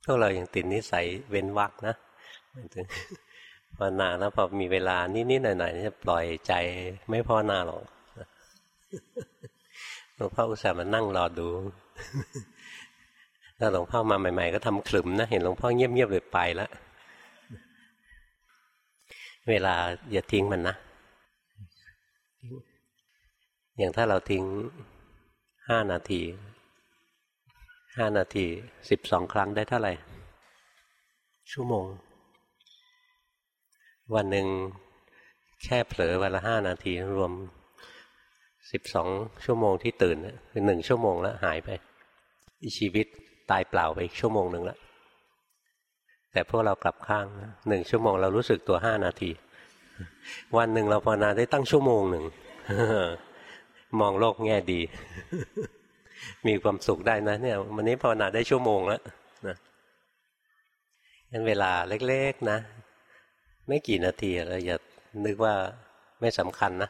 พวกเรายังติดนิสัยเว้นวรรคนะภาวนาแล้วพอมีเวลานิดๆหน่อยๆจะปล่อยใจไม่ภาวนาหรอกหลวงพ่ออุตส่าห์มานั่งรอดูแล้วหลวงพ่อมาใหม่ๆก็ทำขลุ่มนะเห็นหลวงพ่อเงียบๆเลยไปแล้วเวลาอย่าทิ้งมันนะอย่างถ้าเราทิ้ง5 นาที12 ครั้งได้เท่าไหร่ชั่วโมงวันหนึ่งแค่เผลอวันละ5 นาทีรวม12 ชั่วโมงที่ตื่นคือ1 ชั่วโมงแล้วหายไปชีวิตตายเปล่าไปอีกชั่วโมงหนึ่งแล้วแต่พวกเรากลับข้าง1 ชั่วโมงเรารู้สึกตัว5 นาทีวันหนึ่งเราภาวนาได้ตั้งชั่วโมงหนึ่งมองโลกแง่ดีมีความสุขได้นะเนี่ยวันนี้ภาวนาได้ชั่วโมงแล้วนะงั้นเวลาเล็กๆนะไม่กี่นาทีเราอย่านึกว่าไม่สำคัญนะ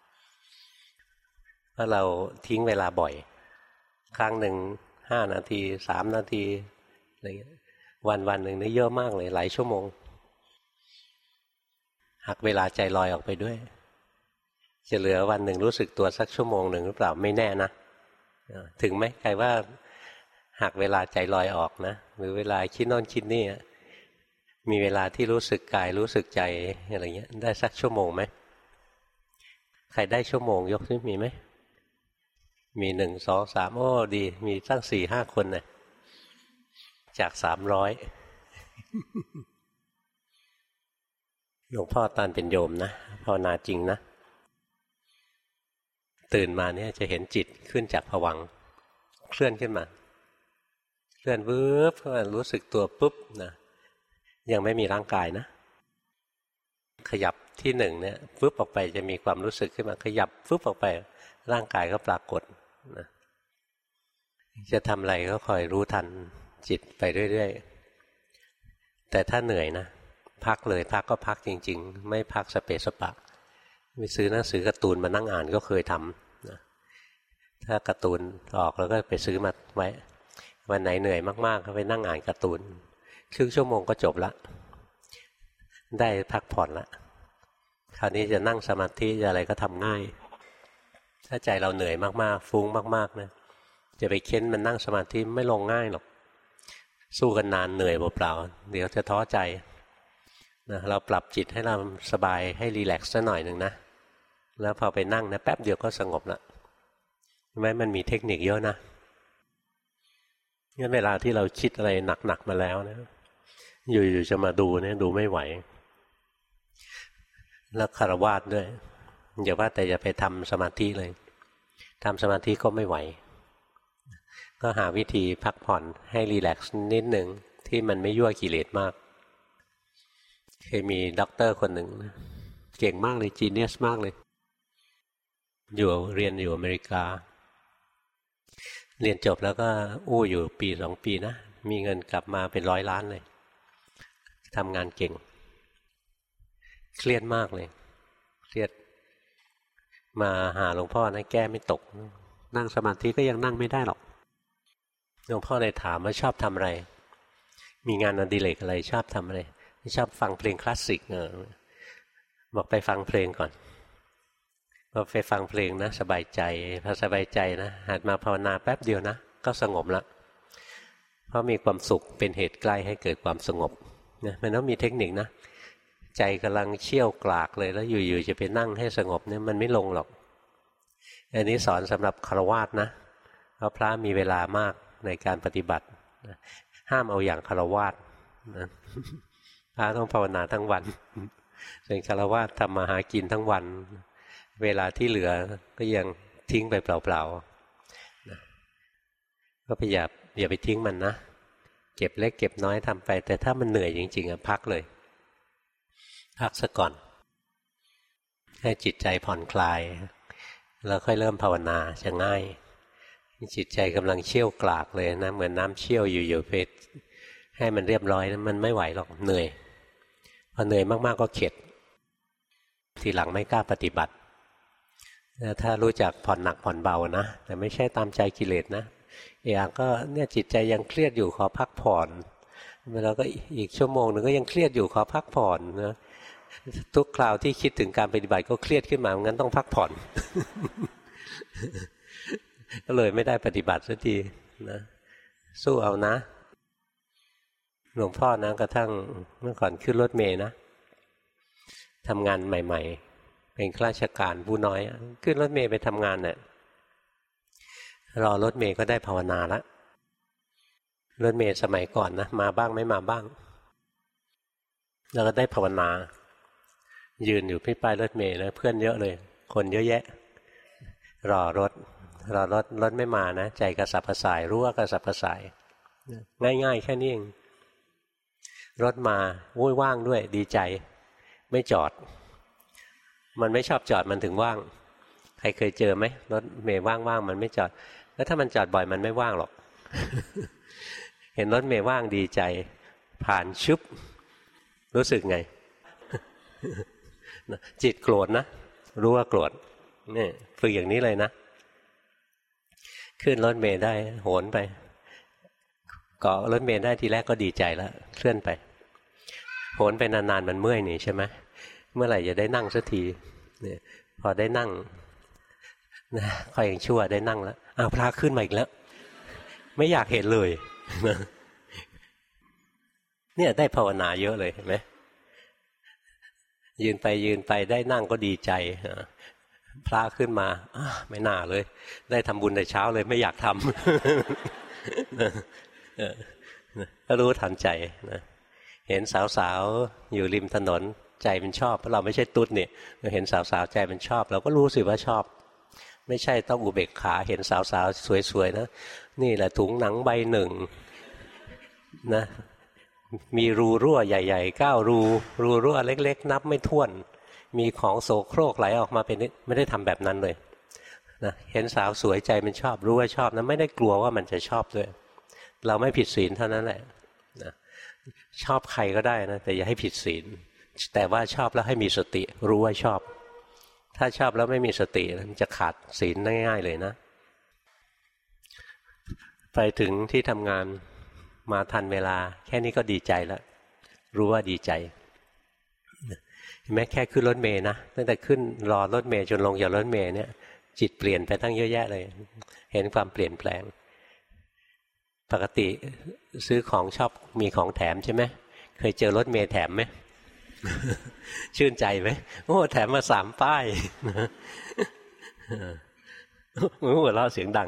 เพราะเราทิ้งเวลาบ่อยครั้งหนึ่ง5 นาที3 นาทีอะไรเงี้ยวันหนึ่งนี่เยอะมากเลยหลายชั่วโมงหักเวลาใจลอยออกไปด้วยจะเหลือวันหนึ่งรู้สึกตัวสักชั่วโมงหนึ่งหรือเปล่าไม่แน่นะถึงไหมใครว่าหักเวลาใจลอยออกนะหรือเวลาคิดโน่นคิดนี่มีเวลาที่รู้สึกกายรู้สึกใจอะไรเงี้ยได้สักชั่วโมงไหมใครได้ชั่วโมงยกขึ้นมีไหมมี1 2 3โอ้ดีมีตั้ง4-5 คนนะจาก300หลวงพ่อตอนเป็นโยมนะภาวนาจริงนะตื่นมาเนี่ยจะเห็นจิตขึ้นจากภวังค์เคลื่อนขึ้นมาเคลื่อนวืบรู้สึกตัวปุ๊บนะยังไม่มีร่างกายนะขยับที่1เนี่ยฟึบออกไปจะมีความรู้สึกขึ้นมาขยับฟึบออกไปร่างกายก็ปรากฏนะจะทำอะไรก็คอยรู้ทันจิตไปเรื่อยๆแต่ถ้าเหนื่อยนะพักเลยพักก็พักจริงๆไม่พักสเปสปะไปซื้อหนังสือการ์ตูนมานั่งอ่านก็เคยทำนะถ้าการ์ตูนออกแล้วก็ไปซื้อมาไว้วันไหนเหนื่อยมากๆก็ไปนั่งอ่านการ์ตูนครึ่งชั่วโมงก็จบละได้พักผ่อนละคราวนี้จะนั่งสมาธิจะอะไรก็ทำง่ายถ้าใจเราเหนื่อยมากๆฟุ้งมากๆนะจะไปเค้นมันนั่งสมาธิไม่ลงง่ายหรอกสู้กันนานเหนื่อยเปล่าๆเดี๋ยวจะท้อใจนะเราปรับจิตให้เราสบายให้รีแลกซ์สักหน่อยหนึ่งนะแล้วพอไปนั่งนะแป๊บเดียวก็สงบละใช่ไหมมันมีเทคนิคเยอะนะงั้นเวลาที่เราคิดอะไรหนักๆมาแล้วนะอยู่ๆจะมาดูเนี่ยดูไม่ไหวแล้วฆราวาสด้วยอย่าว่าแต่จะไปทำสมาธิเลยทำสมาธิก็ไม่ไหวก็หาวิธีพักผ่อนให้รีแลกซ์นิดหนึ่งที่มันไม่ยั่วกิเลสมากเคยมีด็อกเตอร์คนหนึ่งเก่งมากเลยจีเนียสมากเลยเรียนอยู่อเมริกาเรียนจบแล้วก็อู้อยู่ปี2 ปีนะมีเงินกลับมาเป็น100 ล้านเลยทำงานเก่งเครียดมากเลยเครียดมาหาหลวงพ่อนะแก้ไม่ตกนั่งสมาธิก็ยังนั่งไม่ได้หรอกหลวงพ่อเลยถามว่าชอบทำอะไรมีงานอดิเรกอะไรชอบทำอะไรชอบฟังเพลงคลาสสิกบอกไปฟังเพลงก่อนพอไปฟังเพลงนะสบายใจพอสบายใจนะหัดมาภาวนาแป๊บเดียวนะก็สงบละเพราะมีความสุขเป็นเหตุใกล้ให้เกิดความสงบนะมันต้องมีเทคนิคนะใจกำลังเชี่ยวกรากเลยแล้วอยู่ๆจะไปนั่งให้สงบเนี่ยมันไม่ลงหรอกอันนี้สอนสำหรับฆราวาสนะเพราะพระมีเวลามากในการปฏิบัติห้ามเอาอย่างฆราวาสนะพระต้องภาวนาทั้งวันส่วนฆราวาสทำมาหากินทั้งวันเวลาที่เหลือก็ยังทิ้งไปเปล่าๆก็พยายามอย่าไปทิ้งมันนะเก็บเล็กเก็บน้อยทำไปแต่ถ้ามันเหนื่อยจริงๆพักเลยพักซะก่อนให้จิตใจผ่อนคลายแล้วค่อยเริ่มภาวนาจะง่ายจิตใจกำลังเชี่ยวกรากเลยนะเหมือนน้ำเชี่ยวอยู่ๆไปให้มันเรียบร้อยนะมันไม่ไหวหรอกเหนื่อยพอเหนื่อยมากๆก็เข็ดทีหลังไม่กล้าปฏิบัติถ้ารู้จักผ่อนหนักผ่อนเบานะแต่ไม่ใช่ตามใจกิเลสนะอย่างก็เนี่ยจิตใจยังเครียดอยู่ขอพักผ่อนแล้วก็อีกชั่วโมงนึงก็ยังเครียดอยู่ขอพักผ่อนนะทุกคราวที่คิดถึงการปฏิบัติก็เครียดขึ้นมางั้นต้องพักผ่อน ก็เลยไม่ได้ปฏิบัติสักทีนะสู้เอานะหลวงพ่อนะกระทั่งเมื่อก่อนขึ้นรถเมล์นะทำงานใหม่ๆเป็นข้าราชการผู้น้อยขึ้นรถเมล์ไปทำงานเนี่ยรอรถเมล์ก็ได้ภาวนาละรถเมล์สมัยก่อนนะมาบ้างไม่มาบ้างแล้วก็ได้ภาวนายืนอยู่ที่ป้ายรถเมล์แล้วเพื่อนเยอะเลยคนเยอะแยะรอรถไม่มานะใจกระสับกระส่ายรู้ว่ากระสับกระส่ายง่ายๆแค่นี้เองรถมาวุ่นว่างด้วยดีใจไม่จอดมันไม่ชอบจอดมันถึงว่างใครเคยเจอไหมรถเมล์ว่างๆมันไม่จอดแล้วถ้ามันจอดบ่อยมันไม่ว่างหรอก เห็นรถเมล์ว่างดีใจผ่านชุบรู้สึกไง จิตโกรธนะรู้ว่าโกรธนี่ฝึกอย่างนี้เลยนะขึ้นรถเมล์ได้โหนไปเกาะรถเมล์ได้ทีแรกก็ดีใจแล้วเคลื่อนไปโหนไปนานๆมันเมื่อยนี่ใช่ไหมเมื่อไหร่จะได้นั่งสักทีเนี่ยพอได้นั่งนะค่อยยังชั่วได้นั่งแล้วอ้าวพระขึ้นมาอีกแล้วไม่อยากเห็นเลยเนี่ยได้ภาวนาเยอะเลยเห็นไหมยืนไปได้นั่งก็ดีใจพระขึ้นมาไม่น่าเลยได้ทำบุญแต่เช้าเลยไม่อยากทำก็รู้ทันใจนะเห็นสาวๆอยู่ริมถนนใจมันชอบเพราะเราไม่ใช่ตุ๊ดเนี่ยเห็นสาวๆใจมันชอบเราก็รู้สิว่าชอบไม่ใช่ต้องอุเบกขาเห็นสาวๆสวยๆนะนี่แหละถุงหนังใบหนึ่งนะมีรูรั่วใหญ่ๆ9 รูรั่วเล็กๆนับไม่ถ้วนมีของโสโครกไหลออกมาเป็นนิดไม่ได้ทำแบบนั้นเลยนะเห็นสาวสวยใจมันชอบรู้ว่าชอบนะไม่ได้กลัวว่ามันจะชอบด้วยเราไม่ผิดศีลเท่านั้นแหละนะชอบใครก็ได้นะแต่อย่าให้ผิดศีลแต่ว่าชอบแล้วให้มีสติรู้ว่าชอบถ้าชอบแล้วไม่มีสติมันจะขาดศีลง่ายๆเลยนะไปถึงที่ทำงานมาทันเวลาแค่นี้ก็ดีใจแล้วรู้ว่าดีใจเห็นไหมแค่ขึ้นรถเมล์นะตั้งแต่ขึ้นรอรถเมล์จนลงจากรถเมล์เนี่ยจิตเปลี่ยนไปตั้งเยอะแยะเลยเห็นความเปลี่ยนแปลงปกติซื้อของชอบมีของแถมใช่ไหมเคยเจอรถเมล์แถมไหม ชื่นใจไหมโอ้แถมมา3 ป้ายมือหัวเราะเสียงดัง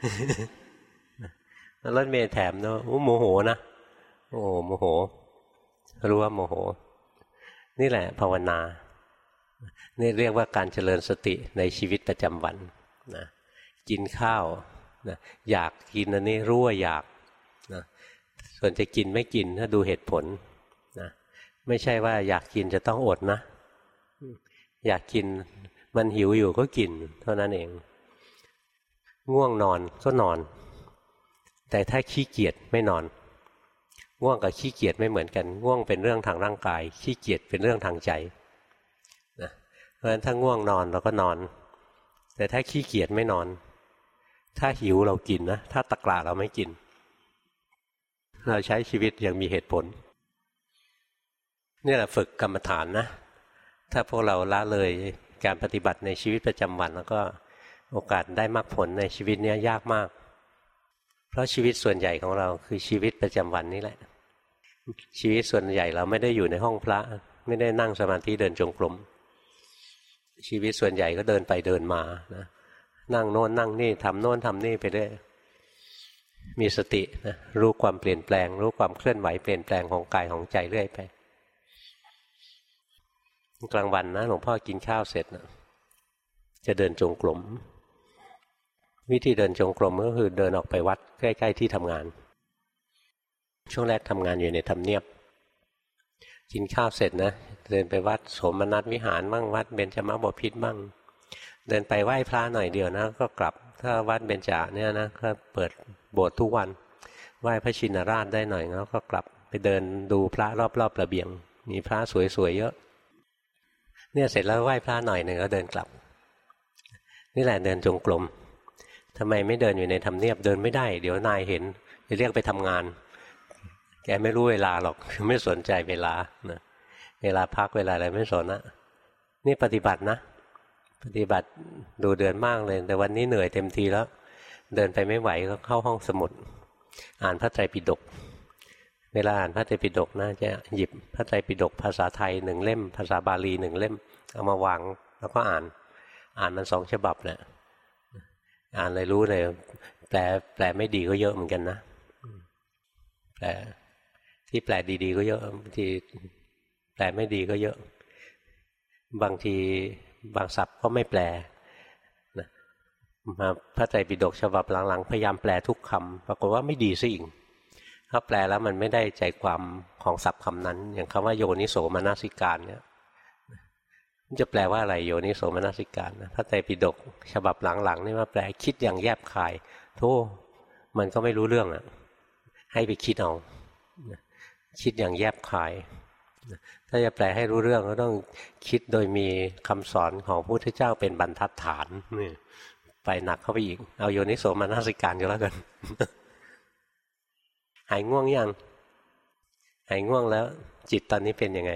รถเมล์แถมเนาะโมโหนะโอ้โมโหรู้ว่าโมโหนี่แหละภาวนานี่เรียกว่าการเจริญสติในชีวิตประจำวันนะกินข้าวนะอยากกินอันนี้รู้ว่าอยากนะส่วนจะกินไม่กินถ้าดูเหตุผลนะไม่ใช่ว่าอยากกินจะต้องอดนะอยากกินมันหิวอยู่ก็กินเท่านั้นเองง่วงนอนก็นอนแต่ถ้าขี้เกียจไม่นอนง่วงกับขี้เกียจไม่เหมือนกันง่วงเป็นเรื่องทางร่างกายขี้เกียจเป็นเรื่องทางใจนะเพราะฉะนั้นถ้าง่วงนอนเราก็นอนแต่ถ้าขี้เกียจไม่นอนถ้าหิวเรากินนะถ้าตะกร้าเราไม่กินเราใช้ชีวิตอย่างมีเหตุผลนี่แหละฝึกกรรมฐานนะถ้าพวกเราละเลยการปฏิบัติในชีวิตประจำวันแล้วก็โอกาสได้มรรคผลในชีวิตนี้ยากมากเพราะชีวิตส่วนใหญ่ของเราคือชีวิตประจำวันนี่แหละชีวิตส่วนใหญ่เราไม่ได้อยู่ในห้องพระไม่ได้นั่งสมาธิเดินจงกรมชีวิตส่วนใหญ่ก็เดินไปเดินมานะนั่งโน่นนั่งนี่ทำโน่นทำนี่ไปเรื่อยมีสตินะรู้ความเปลี่ยนแปลงรู้ความเคลื่อนไหวเปลี่ยนแปลงของกายของใจเรื่อยไปกลางวันนะหลวงพ่อกินข้าวเสร็จนะจะเดินจงกรมวิธีเดินจงกรมก็คือเดินออกไปวัดใกล้ๆที่ทำงานช่วงแรกทำงานอยู่ในทำเนียบกินข้าวเสร็จนะเดินไปวัดโสมนัสวิหารบ้างวัดเบญจมบพิตรบ้างเดินไปไหว้พระหน่อยเดียวนะก็กลับถ้าวัดเบญจเนี่ยนะก็เปิดโบสถ์ทุกวันไหว้พระชินราชได้หน่อยแล้วก็กลับไปเดินดูพระรอบๆระเบียงมีพระสวยๆเยอะเนี่ยเสร็จแล้วไหว้พระหน่อยหนึ่งก็เดินกลับนี่แหละเดินจงกรมทำไมไม่เดินอยู่ในทำเนียบเดินไม่ได้เดี๋ยวนายเห็นจะเรียกไปทำงานแกไม่รู้เวลาหรอกไม่สนใจเวลานะเวลาพักเวลาอะไรไม่สนนะนี่ปฏิบัตินะปฏิบัติดูเดือนมากเลยแต่วันนี้เหนื่อยเต็มทีแล้วเดินไปไม่ไหวก็เข้าห้องสมุดอ่านพระไตรปิฎกเวลาอ่านพระไตรปิฎกนะจะหยิบพระไตรปิฎกภาษาไทย1 เล่มภาษาบาลี1 เล่มเอามาวางแล้วก็อ่านมัน2 ฉบับแหละอ่านเลยรู้เลยแปลไม่ดีก็เยอะเหมือนกันนะแปลที่แปลดีๆก็เยอะบางทีแปลไม่ดีก็เยอะบางทีบางศัพท์ก็ไม่แปลนะมาพระไตรปิฎกฉบับหลังๆพยายามแปลทุกคำปรากฏว่าไม่ดีซะอีกถ้าแปลแล้วมันไม่ได้ใจความของศัพท์คำนั้นอย่างคำว่าโยนิโสมนสิการเนี่ยจะแปลว่าอะไรโยนิโสมนสิการนะพระไตรปิฎกฉบับหลังๆนี่มาแปลคิดอย่างแยบคายโธ่มันก็ไม่รู้เรื่องอ่ะให้ไปคิดเอาคิดอย่างแยบคายถ้าจะแปลให้รู้เรื่องก็ต้องคิดโดยมีคำสอนของพระพุทธเจ้าเป็นบรรทัดฐานนี่ไปหนักเข้าไปอีกเอาโยนิโสมนสิการก็แล้วกันหายง่วงยังหายง่วงแล้วจิตตอนนี้เป็นยังไง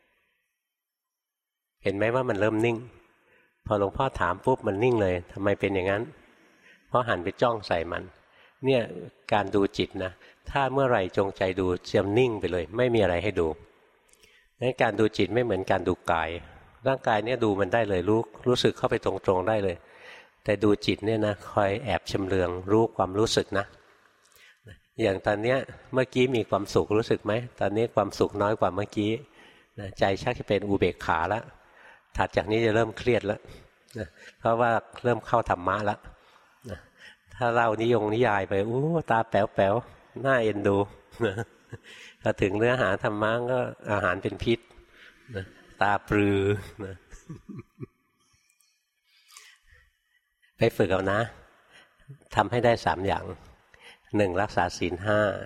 เห็นไหมว่ามันเริ่มนิ่งพอหลวงพ่อถามปุ๊บมันนิ่งเลยทำไมเป็นอย่างนั้นเพราะหันไปจ้องใส่มันเนี่ยการดูจิตนะถ้าเมื่อไหร่จงใจดูจะนิ่งไปเลยไม่มีอะไรให้ดูงั้นการดูจิตไม่เหมือนการดูกายร่างกายเนี่ยดูมันได้เลยรู้สึกเข้าไปตรงๆได้เลยแต่ดูจิตเนี่ยนะคอยแอบชำเลืองรู้ความรู้สึกนะอย่างตอนเนี้ยเมื่อกี้มีความสุขรู้สึกไหมตอนนี้ความสุขน้อยกว่าเมื่อกี้ใจชักจะเป็นอุเบกขาแล้วถัดจากนี้จะเริ่มเครียดแล้วเพราะว่าเริ่มเข้าธรรมะแล้วถ้าเล่านิยายไปตาแป๋วๆน่าเอ็นดูพอถึงเนื้อหาธรรมะก็อาหารเป็นพิษตาปลือไปฝึกเอานะทำให้ได้3 อย่าง1รักษาศีล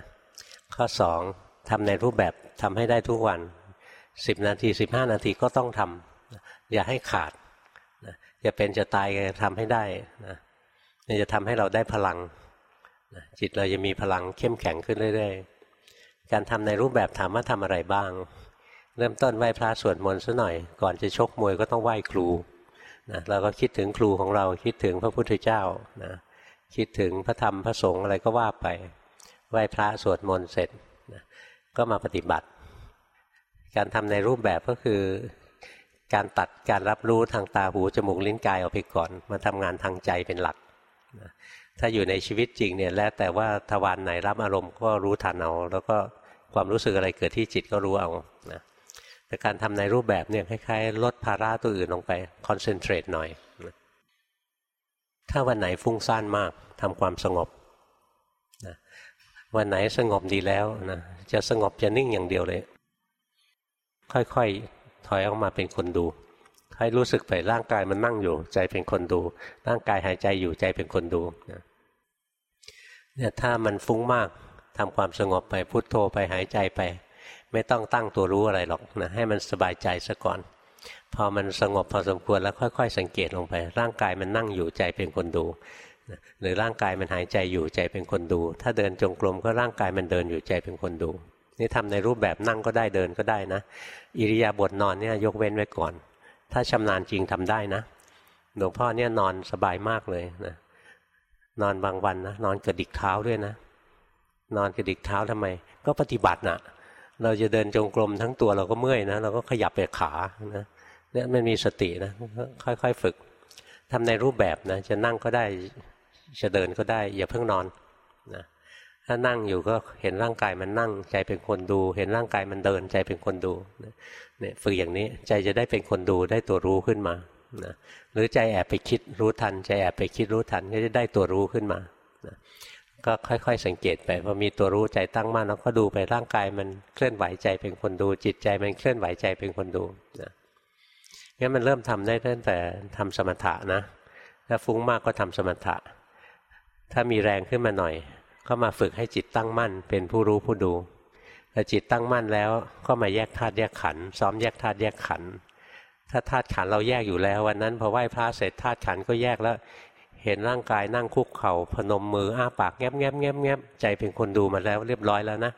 5ข้อ2ทำในรูปแบบทำให้ได้ทุกวัน10 นาที15 นาทีก็ต้องทำอย่าให้ขาดอย่าเป็นจะตายก็ทำให้ได้นะนี่จะทำให้เราได้พลังจิตเราจะมีพลังเข้มแข็งขึ้นเรื่อยๆการทำในรูปแบบถามว่าทำอะไรบ้างเริ่มต้นไหว้พระสวดมนต์ซะหน่อยก่อนจะชกมวยก็ต้องไหว้ครูนะเราก็คิดถึงครูของเราคิดถึงพระพุทธเจ้านะคิดถึงพระธรรมพระสงฆ์อะไรก็ว่าไปไหว้พระสวดมนต์เสร็จนะก็มาปฏิบัติการทำในรูปแบบก็คือการตัดการรับรู้ทางตาหูจมูกลิ้นกายออกไปก่อนมาทำงานทางใจเป็นหลักนะถ้าอยู่ในชีวิตจริงเนี่ยแล้วแต่ว่าทวารไหนรับอารมณ์ก็รู้ทันเอาแล้วก็ความรู้สึกอะไรเกิดที่จิตก็รู้เอานะแต่การทำในรูปแบบเนี่ยคล้ายๆลดภาระตัวอื่นลงไปคอนเซนเทรตหน่อยนะถ้าวันไหนฟุ้งซ่านมากทำความสงบนะวันไหนสงบดีแล้วนะจะสงบจะนิ่งอย่างเดียวเลยค่อยๆถอยออกมาเป็นคนดูให้รู้สึกไปร่างกายมันนั่งอยู่ใจเป็นคนดูร่างกายหายใจอยู่ใจเป็นคนดูนะเนี่ยถ้ามันฟุ้งมากทำความสงบไปพุทโธไปหายใจไปไม่ต้องตั้งตัวรู้อะไรหรอกนะให้มันสบายใจซะก่อนพอมันสงบพอสมควรแล้วค่อยๆสังเกตลงไปร่างกายมันนั่งอยู่ใจเป็นคนดูนะหรือร่างกายมันหายใจอยู่ใจเป็นคนดูถ้าเดินจงกรมก็ร่างกายมันเดินอยู่ใจเป็นคนดูนี่ทำในรูปแบบนั่งก็ได้เดินก็ได้นะอิริยาบถนอนเนี่ยยกเว้นไว้ก่อนถ้าชำนาญจริงทำได้นะหลวงพ่อเนี่ยนอนสบายมากเลยนะนอนบางวันนะนอนกระดิกเท้าด้วยนะนอนกระดิกเท้าทำไมก็ปฏิบัตินะเราจะเดินจงกรมทั้งตัวเราก็เมื่อยนะเราก็ขยับไปขานะเนี่ยมันมีสตินะค่อยๆฝึกทำในรูปแบบนะจะนั่งก็ได้จะเดินก็ได้อย่าเพิ่งนอนนะถ้านั่งอยู่ก็เห็นร่างกายมันนั่งใจเป็นคนดูเห็นร่างกายมันเดินใจเป็นคนดูเนี่ยฝึกอย่างนี้ใจจะได้เป็นคนดูได้ตัวรู้ขึ้นมานะหรือใจแอบไปคิดรู้ทันใจแอบไปคิดรู้ทันก็จะได้ตัวรู้ขึ้นมานะก็ค่อยๆสังเกตไปพอมีตัวรู้ใจตั้งมั่นแล้วก็ดูไปร่างกายมันเคลื่อนไหวใจเป็นคนดูจิตใจมันเคลื่อนไหวใจเป็นคนดูนะงั้นมันเริ่มทำได้ตั้งแต่ทำสมถะนะถ้าฟุ้งมากก็ทำสมถะถ้ามีแรงขึ้นมาหน่อยก็มาฝึกให้จิตตั้งมั่นเป็นผู้รู้ผู้ดูพอจิตตั้งมั่นแล้วก็มาแยกธาตุแยกขันธ์ซ้อมแยกธาตุแยกขันธ์ถ้าธาตุขันธ์เราแยกอยู่แล้ววันนั้นพอไหว้พระเสร็จธาตุขันธ์ก็แยกแล้วเห็นร่างกายนั่งคุกเข่าพนมมืออ้าปากแงบแงบแงบแงบใจเป็นคนดูมาแล้วเรียบร้อยแล้วนะ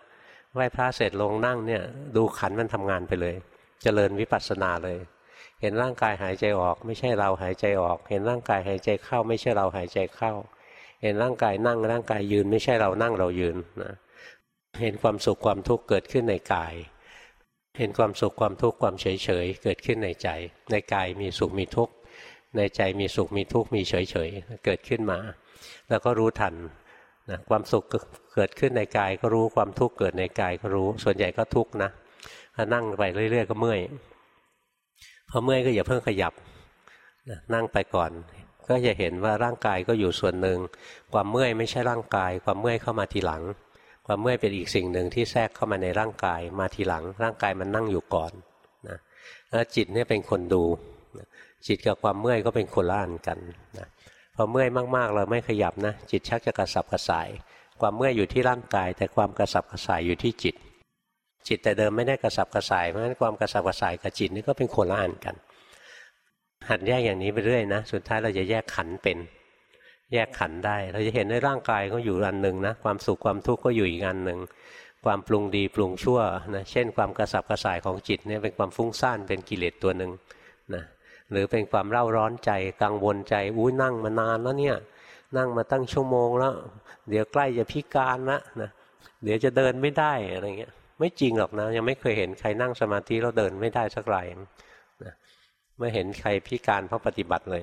ไหว้พระเสร็จลงนั่งเนี่ยดูขันธ์มันทำงานไปเลยเจริญวิปัสสนาเลยเห็นร่างกายหายใจออกไม่ใช่เราหายใจออกเห็นร่างกายหายใจเข้าไม่ใช่เราหายใจเข้าเห็นร่างกายนั่งร่างกายยืนไม่ใช่เรานั่งเรายืนนะเห็นความสุขความทุกข์เกิดขึ้นในกายเห็นความสุขความทุกข์ความเฉยเฉยเกิดขึ้นในใจในกายมีสุขมีทุกข์ในใจมีสุขมีทุกข์มีเฉยเฉยเกิดขึ้นมาแล้วก็รู้ทันนะความสุขเกิดขึ้นในกายก็รู้ความทุกข์เกิดในกายก็รู้ส่วนใหญ่ก็ทุกข์นะถ้านั่งไปเรื่อยๆก็เมื่อยพอเมื่อยก็อย่าเพิ่งขยับนั่งไปก่อนก็จะเห็นว่าร่างกายก็อยู่ส่วนหนึ่งความเมื่อยไม่ใช่ร่างกายความเมื่อยเข้ามาทีหลังความเมื่อยเป็นอีกสิ่งหนึ่งที่แทรกเข้ามาในร่างกายมาทีหลังร่างกายมันนั่งอยู่ก่อนนะแล้วจิตเนี่ยเป็นคนดูจิตกับความเมื่อยก็เป็นคนละอันกันนะพอเมื่อยมากๆเราไม่ขยับนะจิตชักจะกระสับกระส่ายความเมื่อยอยู่ที่ร่างกายแต่ความกระสับกระส่ายอยู่ที่จิตจิตแต่เดิมไม่ได้กระสับกระส่ายเพราะฉะนั้นความกระสับกระส่ายกับจิตนี่ก็เป็นคนละอันกันหัดแยกอย่างนี้ไปเรื่อยนะสุดท้ายเราจะแยกขันธ์เป็นแยกขันธ์ได้เราจะเห็นในร่างกายก็อยู่อันหนึ่งนะความสุขความทุกข์ก็อยู่อีกอันหนึ่งความปรุงดีปรุงชั่วนะเช่นความกระสับกระส่ายของจิตเนี่ยเป็นความฟุ้งซ่านเป็นกิเลสตัวหนึ่งนะหรือเป็นความเร่าร้อนใจกังวลใจอุ้ยนั่งมานานแล้วเนี่ยนั่งมาตั้งชั่วโมงแล้วเดี๋ยวใกล้จะพิการละนะเดี๋ยวจะเดินไม่ได้อะไรเงี้ยไม่จริงหรอกนะยังไม่เคยเห็นใครนั่งสมาธิแล้วเดินไม่ได้สักรายนะไม่เห็นใครพิการเพราะปฏิบัติเลย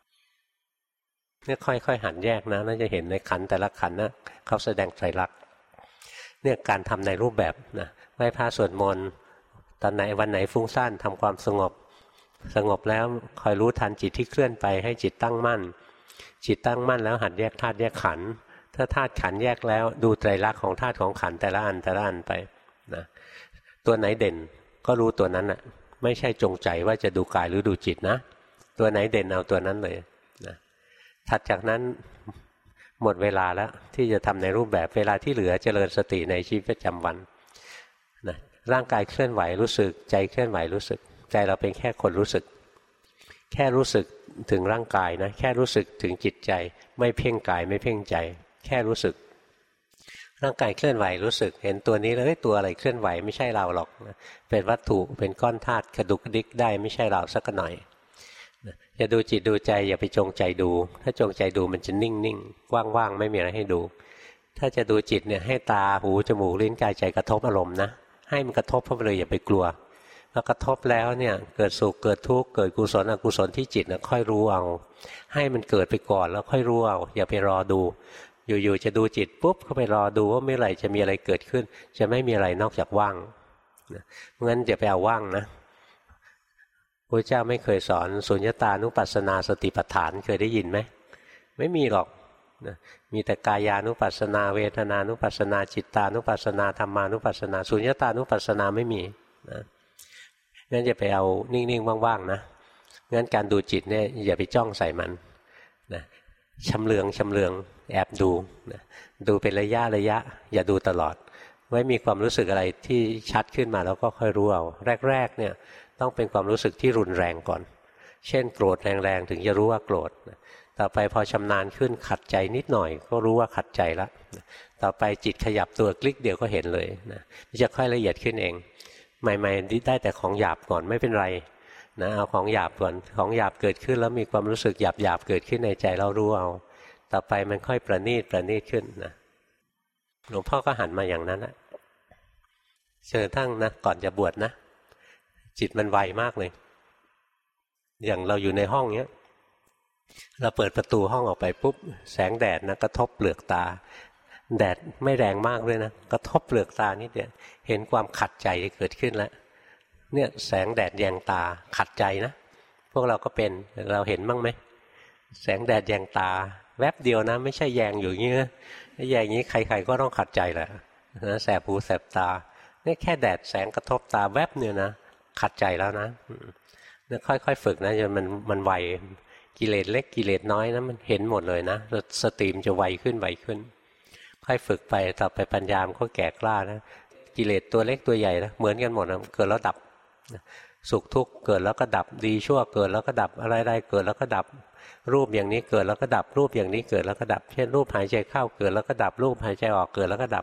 เนี่ยค่อยๆหันแยกนะน่าจะเห็นในขันแต่ละขันนะเขาแสดงไตรลักษณ์เนี่ยการทำในรูปแบบนะไหว้พระสวดมนต์ตอนไหนวันไหนฟุ้งซ่านทำความสงบแล้วคอยรู้ทันจิตที่เคลื่อนไปให้จิตตั้งมั่นจิตตั้งมั่นแล้วหัดแยกธาตุแยกขันธ์ถ้าธาตุขันธ์แยกแล้วดูไตรลักษณ์ของธาตุของขันธ์แต่ละอันไปนะตัวไหนเด่นก็รู้ตัวนั้นน่ะไม่ใช่จงใจว่าจะดูกายหรือดูจิตนะตัวไหนเด่นเอาตัวนั้นเลยนะถัดจากนั้นหมดเวลาแล้วที่จะทำในรูปแบบเวลาที่เหลือเจริญสติในชีวิตประจำวันนะร่างกายเคลื่อนไหวรู้สึกใจเคลื่อนไหวรู้สึกใจเราเป็นแค่คนรู้สึกแค่รู้สึกถึงร่างกายนะแค่รู้สึกถึงจิตใจไม่เพ่งกายไม่เพ่งใจแค่รู้สึกร่างกายเคลื่อนไหวรู้สึกเห็นตัวนี้แล้วตัวอะไรเคลื่อนไหวไม่ใช่เราหรอกเป็นวัตถุเป็นก้อนธาตุกระดุกกระดิกได้ไม่ใช่เราสักหน่อยอย่าดูจิตดูใจอย่าไปจงใจดูถ้าจงใจดูมันจะนิ่งๆว่างๆไม่มีอะไรให้ดูถ้าจะดูจิตเนี่ยให้ตาหูจมูกลิ้นกายใจกระทบอารมณ์นะให้มันกระทบเข้าไปเลยอย่าไปกลัวพอกระทบแล้วเนี่ยเกิดสุขเกิดทุกข์เกิดกุศลอกุศลที่จิตนะค่อยรู้เอาให้มันเกิดไปก่อนแล้วค่อยรู้เอาอย่าไปรอดูอยู่ๆจะดูจิตปุ๊บเข้าไปรอดูว่าเมื่อไหร่จะมีอะไรเกิดขึ้นจะไม่มีอะไรนอกจากว่างงั้นอย่าไปเอาว่างนะพระเจ้าไม่เคยสอนสุญญตานุปัสสนาสติปัฏฐานเคยได้ยินไหมไม่มีหรอกมีแต่กายานุปัสสนาเวทนานุปัสสนาจิตตานุปัสสนาธรรมานุปัสสนาสุญญตานุปัสสนาไม่มีนะงั้นอย่าไปเอานิ่งๆว่างๆนะงั้นการดูจิตเนี่ยอย่าไปจ้องใส่มันนะชำเลืองแอบดูนะดูเป็นระยะอย่าดูตลอดไว้มีความรู้สึกอะไรที่ชัดขึ้นมาแล้วก็ค่อยรู้เอาแรกๆเนี่ยต้องเป็นความรู้สึกที่รุนแรงก่อนเช่นโกรธแรงๆถึงจะรู้ว่าโกรธต่อไปพอชำนาญขึ้นขัดใจนิดหน่อยก็รู้ว่าขัดใจแล้วต่อไปจิตขยับตัวคลิกเดียวก็เห็นเลยนะจะค่อยละเอียดขึ้นเองใหม่ๆได้แต่ของหยาบก่อนไม่เป็นไรนะเอาของหยาบก่อนของหยาบเกิดขึ้นแล้วมีความรู้สึกหยาบเกิดขึ้นในใจเรารู้เอาต่อไปมันค่อยประณีตขึ้นนะหลวงพ่อก็หันมาอย่างนั้นแหละเชิญทั้งนะก่อนจะบวชนะจิตมันไวมากเลยอย่างเราอยู่ในห้องเนี้ยเราเปิดประตูห้องออกไปปุ๊บแสงแดดนะกระทบเปลือกตาแดดไม่แรงมากเลยนะกระทบเปลือกตานิดเดียวเห็นความขัดใจเกิดขึ้นแล้วเนี่ยแสงแดดแยงตาขัดใจนะพวกเราก็เป็นเราเห็นบ้างไหมแสงแดดแยงตาแวบเดียวนะไม่ใช่แยงอยู่อย่างนี้นะถ้าแยงอย่างนี้ใครๆก็ต้องขัดใจแหละนะแสบหูแสบตาเนี่ยแค่แดดแสงกระทบตาแวบเนี่ยนะขัดใจแล้วนะเนี่ยค่อยๆฝึกนะจนมันไวกิเลสเล็กกิเลสน้อยนะมันเห็นหมดเลยนะสติมันจะไวขึ้นค่อยฝึกไปต่อไปปัญญามันก็แก่กล้านะกิเลสตัวเล็กตัวใหญ่นะเหมือนกันหมดนะเกิดแล้วดับสุขทุกข์เกิดแล้วก็ดับดีชั่วเกิดแล้วก็ดับอะไรๆเกิดแล้วก็ดับรูปอย่างนี้เกิดแล้วก็ดับรูปอย่างนี้เกิดแล้วก็ดับเช่นรูปหายใจเข้าเกิดแล้วก็ดับรูปหายใจออกเกิดแล้วก็ดับ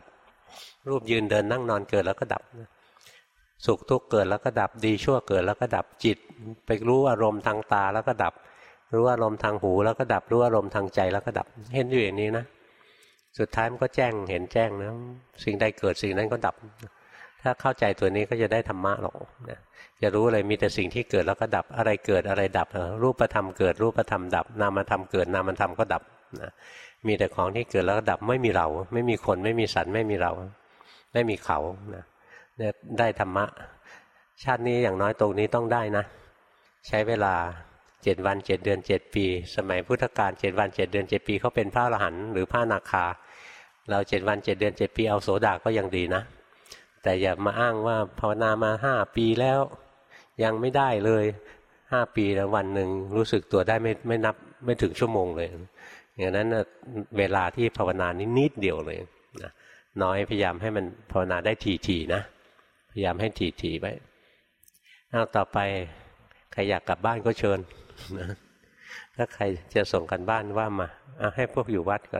รูปยืนเดินนั่งนอนเกิดแล้วก็ดับสุขทุกข์เกิดแล้วก็ดับดีชั่วเกิดแล้วก็ดับจิตไปรู้อารมณ์ทางตาแล้วก็ดับรู้อารมณ์ทางหูแล้วก็ดับรู้อารมณ์ทางใจแล้วก็ดับเห็นอยู่อย่างนี้นะสุดท้ายมันก็แจ้งเห็นแจ้งนะสิ่งใดเกิดสิ่งนั้นก็ดับถ้าเข้าใจตัวนี้ก็จะได้ธรรมะหรอกจะรู้เลยมีแต่สิ่งที่เกิดแล้วก็ดับอะไรเกิดอะไรดับรูปธรรมเกิดรูปธรรมดับนามธรรมเกิดนามธรรมก็ดับนะมีแต่ของที่เกิดแล้วก็ดับไม่มีเราไม่มีคนไม่มีสัตว์ไม่มีเราไม่มีเขานะได้ธรรมะชาตินี้อย่างน้อยตรงนี้ต้องได้นะใช้เวลา7 วัน7 เดือน7 ปีสมัยพุทธกาล7 วัน7 เดือน7 ปีเขาเป็นพระอรหันต์หรือพระอนาคาเรา7 วัน7 เดือน7 ปีเอาโสดาก็ยังดีนะแต่อย่ามาอ้างว่าภาวนามา5 ปีแล้วยังไม่ได้เลย5 ปีแล้ววันหนึ่งรู้สึกตัวได้ไม่นับไม่ถึงชั่วโมงเลยอย่างนั้นเวลาที่ภาวนานี้นิดเดียวเลยนะน้อยพยายามให้มันภาวนาได้ถี่ๆนะพยายามให้ถี่ๆไว้เอาต่อไปใครอยากกลับบ้านก็เชิญนะถ้าใครจะส่งกันบ้านว่ามาให้พวกอยู่วัดก่อน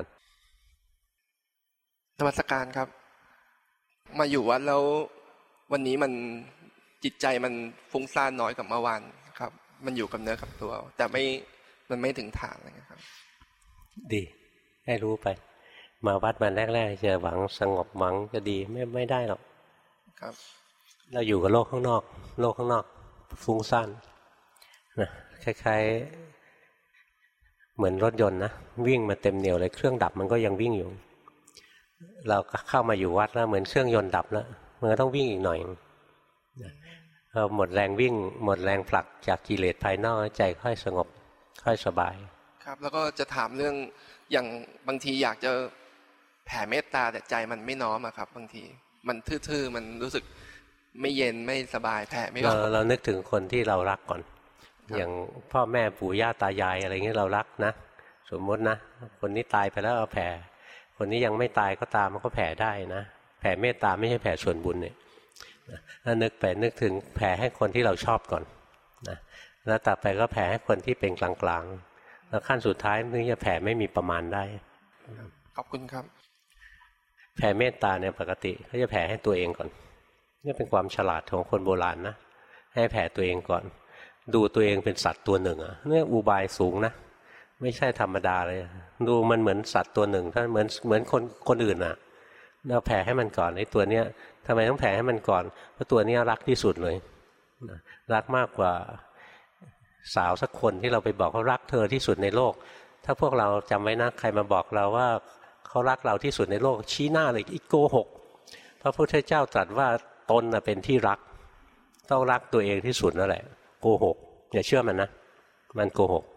นมัสการครับมาอยู่วัดแล้ววันนี้มันจิตใจมันฟุ้งซ่านน้อยกว่าเมื่อวานครับมันอยู่กับเนื้อกับตัวแต่มันไม่ถึงฐานอะไรครับดีให้รู้ไปมาวัดวันแรกๆจะหวังสงบหวังจะดีไม่ได้หรอกครับเราอยู่กับโลกข้างนอกโลกข้างนอกฟุ้งซ่านนะคล้ายๆเหมือนรถยนต์นะวิ่งมาเต็มเหนี่ยวเลยเครื่องดับมันก็ยังวิ่งอยู่เราเข้ามาอยู่วัดแล้วเหมือนเครื่องยนต์ดับแล้วมันก็ต้องวิ่งอีกหน่อยพอหมดแรงวิ่งหมดแรงผลักจากกิเลสภายนอกใจค่อยสงบค่อยสบายครับแล้วก็จะถามเรื่องอย่างบางทีอยากจะแผ่เมตตาแต่ใจมันไม่น้อมอะครับบางทีมันทื่อๆมันรู้สึกไม่เย็นไม่สบายแผ่ไม่ออกเรานึกถึงคนที่เรารักก่อนอย่างพ่อแม่ปู่ย่าตายายอะไรเงี้ยเรารักนะสมมตินะคนนี้ตายไปแล้วเอาแผ่คนนี้ยังไม่ตายก็ตามมันก็แผ่ได้นะแผ่เมตตาไม่ใช่แผ่ส่วนบุญเนี่ยถ้านึกไปนึกถึงแผ่ให้คนที่เราชอบก่อนนะแล้วต่อไปก็แผ่ให้คนที่เป็นกลางๆแล้วขั้นสุดท้ายนึกจะแผ่ไม่มีประมาณได้ขอบคุณครับแผ่เมตตาเนี่ยปกติเขาจะแผ่ให้ตัวเองก่อนนี่เป็นความฉลาดของคนโบราณนะให้แผ่ตัวเองก่อนดูตัวเองเป็นสัตว์ตัวหนึ่งอ่ะเนี่ยอุบายสูงนะไม่ใช่ธรรมดาเลยดูมันเหมือนสัตว์ตัวหนึ่งถ้าเหมือนคนอื่นอ่ะเราแผ่ให้มันก่อนไอ้ตัวเนี้ยทำไมต้องแผ่ให้มันก่อนเพราะตัวเนี้ยรักที่สุดเลยรักมากกว่าสาวสักคนที่เราไปบอกเขารักเธอที่สุดในโลกถ้าพวกเราจำไว้นะใครมาบอกเราว่าเขารักเราที่สุดในโลกชี้หน้าเลยอีกโกหกพระพุทธเจ้าตรัสว่าตนเป็นที่รักต้องรักตัวเองที่สุดนั่นแหละโกหกอย่าเชื่อมันนะมันโกหก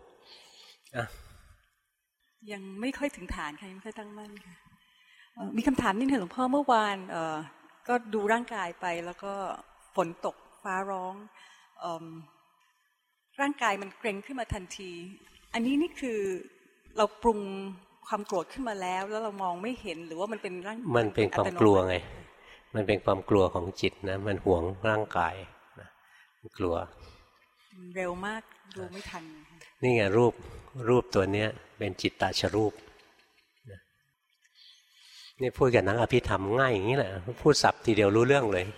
ยังไม่ค่อยถึงฐานค่ะยังไม่ค่อยตั้งมั่นค่ะมีคำถามนิดหนึ่งหลวงพ่อเมื่อวานก็ดูร่างกายไปแล้วก็ฝนตกฟ้าร้องร่างกายมันเกร็งขึ้นมาทันทีอันนี้นี่คือเราปรุงความโกรธขึ้นมาแล้วเรามองไม่เห็นหรือว่ามันเป็นมันเป็นความกลัวไงมันเป็นความกลัวของจิตนะมันหวงร่างกายนะกลัวเร็วมากดูไม่ทันนี่ไงรูปตัวเนี้ยเป็นจิตตชรูปนี่พูดกับนักอภิธรรมง่ายอย่างนี้แหละพูดศัพท์ทีเดียวรู้เรื่องเลย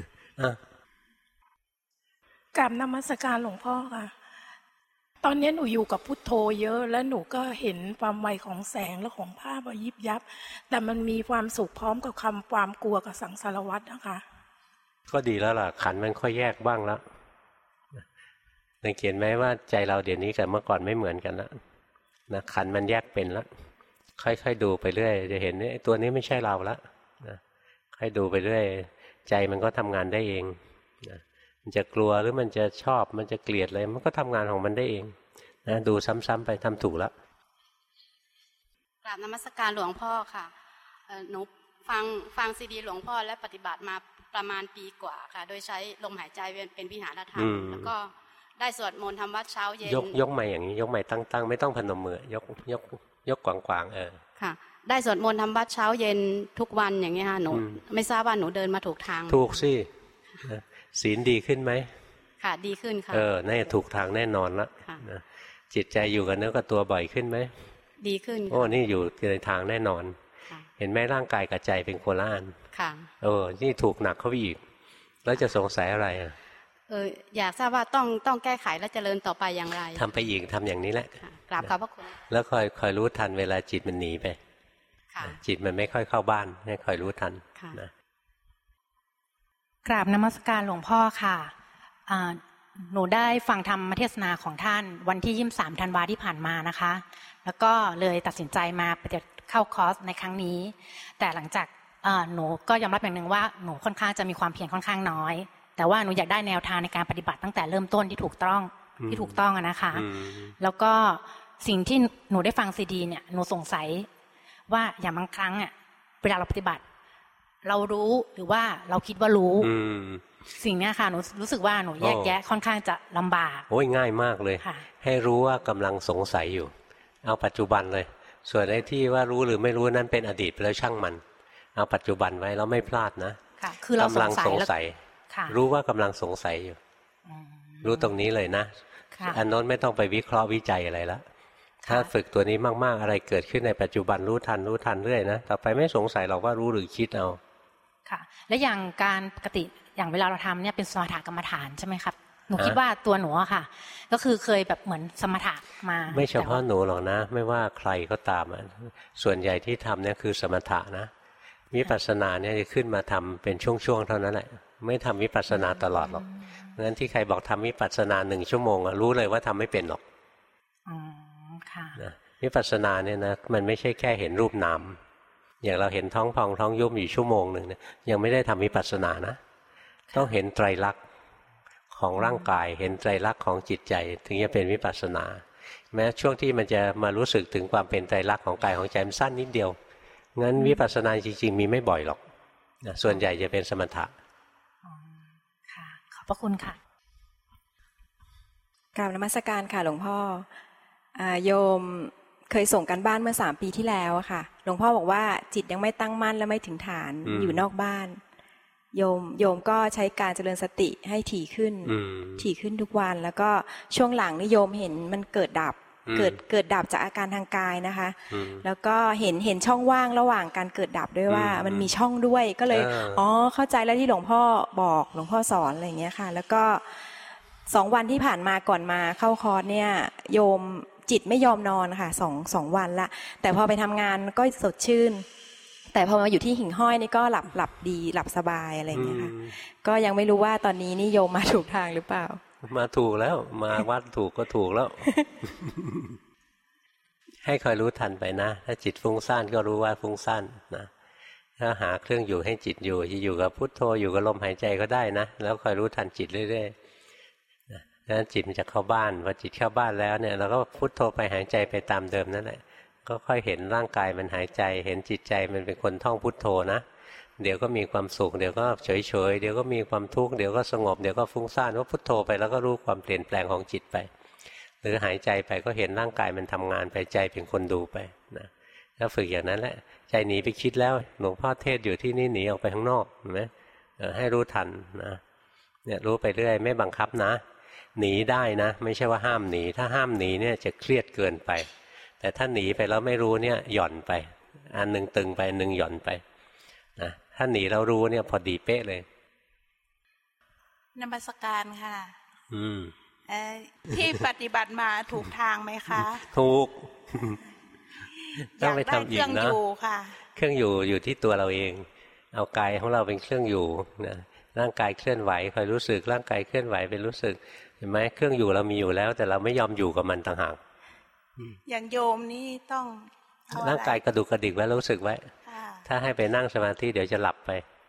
กราบนมัสการหลวงพ่อค่ะตอนนี้หนูอยู่กับพุทโธเยอะแล้วหนูก็เห็นความไวของแสงและของภาพยิบยับแต่มันมีความสุขพร้อมกับความกลัวกับสังสารวัฏนะคะก็ดีแล้วล่ะขันมันค่อยแยกบ้างแล้วสังเกตไหมว่าใจเราเดี๋ยวนี้กับเมื่อก่อนไม่เหมือนกันแล้วนะขันมันแยกเป็นแล้วค่อยๆดูไปเรื่อยจะเห็นนี่ตัวนี้ไม่ใช่เราแล้วนะค่อยดูไปเรื่อยใจมันก็ทำงานได้เองนะมันจะกลัวหรือมันจะชอบมันจะเกลียดอะไรมันก็ทำงานของมันได้เองนะดูซ้ำๆไปทำถูกแล้วกราบนมัสการหลวงพ่อค่ะหนูฟังซีดีหลวงพ่อและปฏิบัติมาประมาณปีกว่าค่ะโดยใช้ลมหายใจเป็นวิหารธรรมแล้วก็ได้สวดมนต์ทำวัดเช้าเย็นยกใหม่อย่างนี้ยกใหม่ตั้งไม่ต้องพนมมือยกกว้างๆค่ะได้สวดมนต์ทำวัดเช้าเย็นทุกวันอย่างเงี้ยค่ะหนูไม่ทราบว่าหนูเดินมาถูกทางถูกสิศีลดีขึ้นไหมค่ะดีขึ้นค่ะแน่ถูกทางแน่นอนละจิตใจอยู่กับเนื้อกับตัวบ่อยขึ้นไหมดีขึ้นโอ้นี่อยู่ในทางแน่นอนเห็นไหมร่างกายกับใจเป็นคนละอันค่ะนี่ถูกหนักเข้าไปอีกแล้วจะสงสัยอะไรอยากทราบว่าต้องแก้ไขและเจริญต่อไปอย่างไรทำไปอีกทำอย่างนี้แหละกราบขอบพระคุณแล้วคอยรู้ทันเวลาจิตมันหนีไปจิตมันไม่ค่อยเข้าบ้านให้คอยรู้ทันนะกราบนมัสการหลวงพ่อค่ะหนูได้ฟังธรรมเทศนาของท่านวันที่23 ธันวาที่ผ่านมานะคะแล้วก็เลยตัดสินใจมาจะเข้าคอร์สในครั้งนี้แต่หลังจากหนูก็ยอมรับอย่างหนึ่งว่าหนูค่อนข้างจะมีความเพียรค่อนข้างน้อยแต่ว่าหนูอยากได้แนวทางในการปฏิบัติตั้งแต่เริ่มต้นที่ถูกต้องนะคะแล้วก็สิ่งที่หนูได้ฟังซีดีเนี่ยหนูสงสัยว่าอย่างบางครั้งเวลาเราปฏิบัติเรารู้หรือว่าเราคิดว่ารู้สิ่งนี้ค่ะหนูรู้สึกว่าหนูแยกแยะค่อนข้างจะลำบากโอ้ยง่ายมากเลยให้รู้ว่ากำลังสงสัยอยู่เอาปัจจุบันเลยส่วนไอ้ที่ว่ารู้หรือไม่รู้นั้นเป็นอดีตไปแล้วช่างมันเอาปัจจุบันไว้แล้วไม่พลาดนะคือเรากำลังสงสัยรู้ว่ากำลังสงสัยอยู่รู้ตรงนี้เลยนะอันโน้นไม่ต้องไปวิเคราะห์วิจัยอะไรแล้วถ้าฝึกตัวนี้มากๆอะไรเกิดขึ้นในปัจจุบันรู้ทันเรื่อยนะต่อไปไม่สงสัยหรอกว่ารู้หรือคิดเอาค่ะและอย่างการปกติอย่างเวลาเราทำเนี่ยเป็นสมถะกรรมฐานใช่ไหมครับหนูคิดว่าตัวหนูอะค่ะก็คือเคยแบบเหมือนสมถะมาไม่เฉพาะหนูหรอกนะไม่ว่าใครก็ตามส่วนใหญ่ที่ทำเนี่ยคือสมถะนะวิปัสสนาเนี่ยจะขึ้นมาทำเป็นช่วงๆเท่านั้นแหละไม่ทำวิปัสสนาตลอดหรอกงั้นที่ใครบอกทำวิปัสสนา1 ชั่วโมงรู้เลยว่าทำไม่เป็นหรอกนะวิปัสสนาเนี่ยนะมันไม่ใช่แค่เห็นรูปนามอย่างเราเห็นท้องพองท้องยุบอยู่ชั่วโมงหนึ่งเนี่ยยังไม่ได้ทำวิปัสสนานะต้องเห็นไตรลักษณ์ของร่างกายเห็นไตรลักษณ์ของจิตใจถึงจะเป็นวิปัสสนาแม้ช่วงที่มันจะมารู้สึกถึงความเป็นไตรลักษณ์ของกายของใจมันสั้นนิดเดียวงั้นวิปัสสนาจริงๆมีไม่บ่อยหรอกนะส่วนใหญ่จะเป็นสมถะค่ะขอบพระคุณค่ะกราบนมัสการค่ะหลวงพ่อโยมเคยส่งกันบ้านเมื่อ3 ปีที่แล้วค่ะหลวงพ่อบอกว่าจิตยังไม่ตั้งมั่นและไม่ถึงฐานอยู่นอกบ้านโยมก็ใช้การเจริญสติให้ถี่ขึ้นทุกวันแล้วก็ช่วงหลังนี่โยมเห็นมันเกิดดับเกิดดับจากอาการทางกายนะคะแล้วก็เห็นช่องว่างระหว่างการเกิดดับด้วยว่ามันมีช่องด้วยก็เลยเข้าใจแล้วที่หลวงพ่อบอกหลวงพ่อสอนอะไรอย่างเงี้ยค่ะแล้วก็2 วันที่ผ่านมาก่อนมาเข้าคอร์สเนี่ยโยมจิตไม่ยอมนอนค่ะ2 วันละแต่พอไปทำงานก็สดชื่นแต่พอมาอยู่ที่หิ่งห้อยนี่ก็หลับดีหลับสบายอะไรอย่างเงี้ยค่ะก็ยังไม่รู้ว่าตอนนี้นี่โยมมาถูกทางหรือเปล่ามาถูกแล้วมาวัดถูกก็ถูกแล้ว ให้คอยรู้ทันไปนะถ้าจิตฟุ้งซ่านก็รู้ว่าฟุ้งซ่านนะถ้าหาเครื่องอยู่ให้จิตอยู่จะอยู่กับพุทโธอยู่กับลมหายใจก็ได้นะแล้วคอยรู้ทันจิตเรื่อยๆนั้นจิตมันจะเข้าบ้านพอจิตเข้าบ้านแล้วเนี่ยเราก็พุทโธไปหายใจไปตามเดิมนั่นแหละก็ค่อยเห็นร่างกายมันหายใจเห็นจิตใจมันเป็นคนท่องพุทโธนะเดี๋ยวก็มีความสุขเดี๋ยวก็เฉยๆเดี๋ยวก็มีความทุกข์เดี๋ยวก็สงบเดี๋ยวก็ฟุ้งซ่านว่าพุทโธไปแล้วก็รู้ความเปลี่ยนแปลงของจิตไปหรือหายใจไปก็เห็นร่างกายมันทำงานไปใจเป็นคนดูไปนะแล้วฝึกอย่างนั้นแหละใจหนีไปคิดแล้วหลวงพ่อเทศอยู่ที่นี่หนีออกไปข้างนอกเห็นไหมให้รู้ทันนะเนี่ยรู้ไปเรื่อยไม่บังคับนะหนีได้นะไม่ใช่ว่าห้ามหนีถ้าห้ามหนีเนี่ยจะเครียดเกินไปแต่ถ้าหนีไปแล้วไม่รู้เนี่ยหย่อนไปอันหนึ่งตึงไปอันหนึ่งหย่อนไปนะถ้าหนีแล้วรู้เนี่ยพอดีเป๊ะเลยนมัสการค่ะที่ปฏิบัติมาถูกทางไหมคะถูกต้องไปทำอีกนะเครื่องอยู่ที่ตัวเราเองเอากายของเราเป็นเครื่องอยู่นะร่างกายเคลื่อนไหวคอยรู้สึกร่างกายเคลื่อนไหวเป็นรู้สึกเห็นไหมเครื่องอยู่เรามีอยู่แล้วแต่เราไม่ยอมอยู่กับมันต่างหากอย่างโยมนี่ต้องร่างกายกระดุกกระดิกไว้รู้สึกไว้ถ้าให้ไปนั่งสมาธิเดี๋ยวจะหลับไป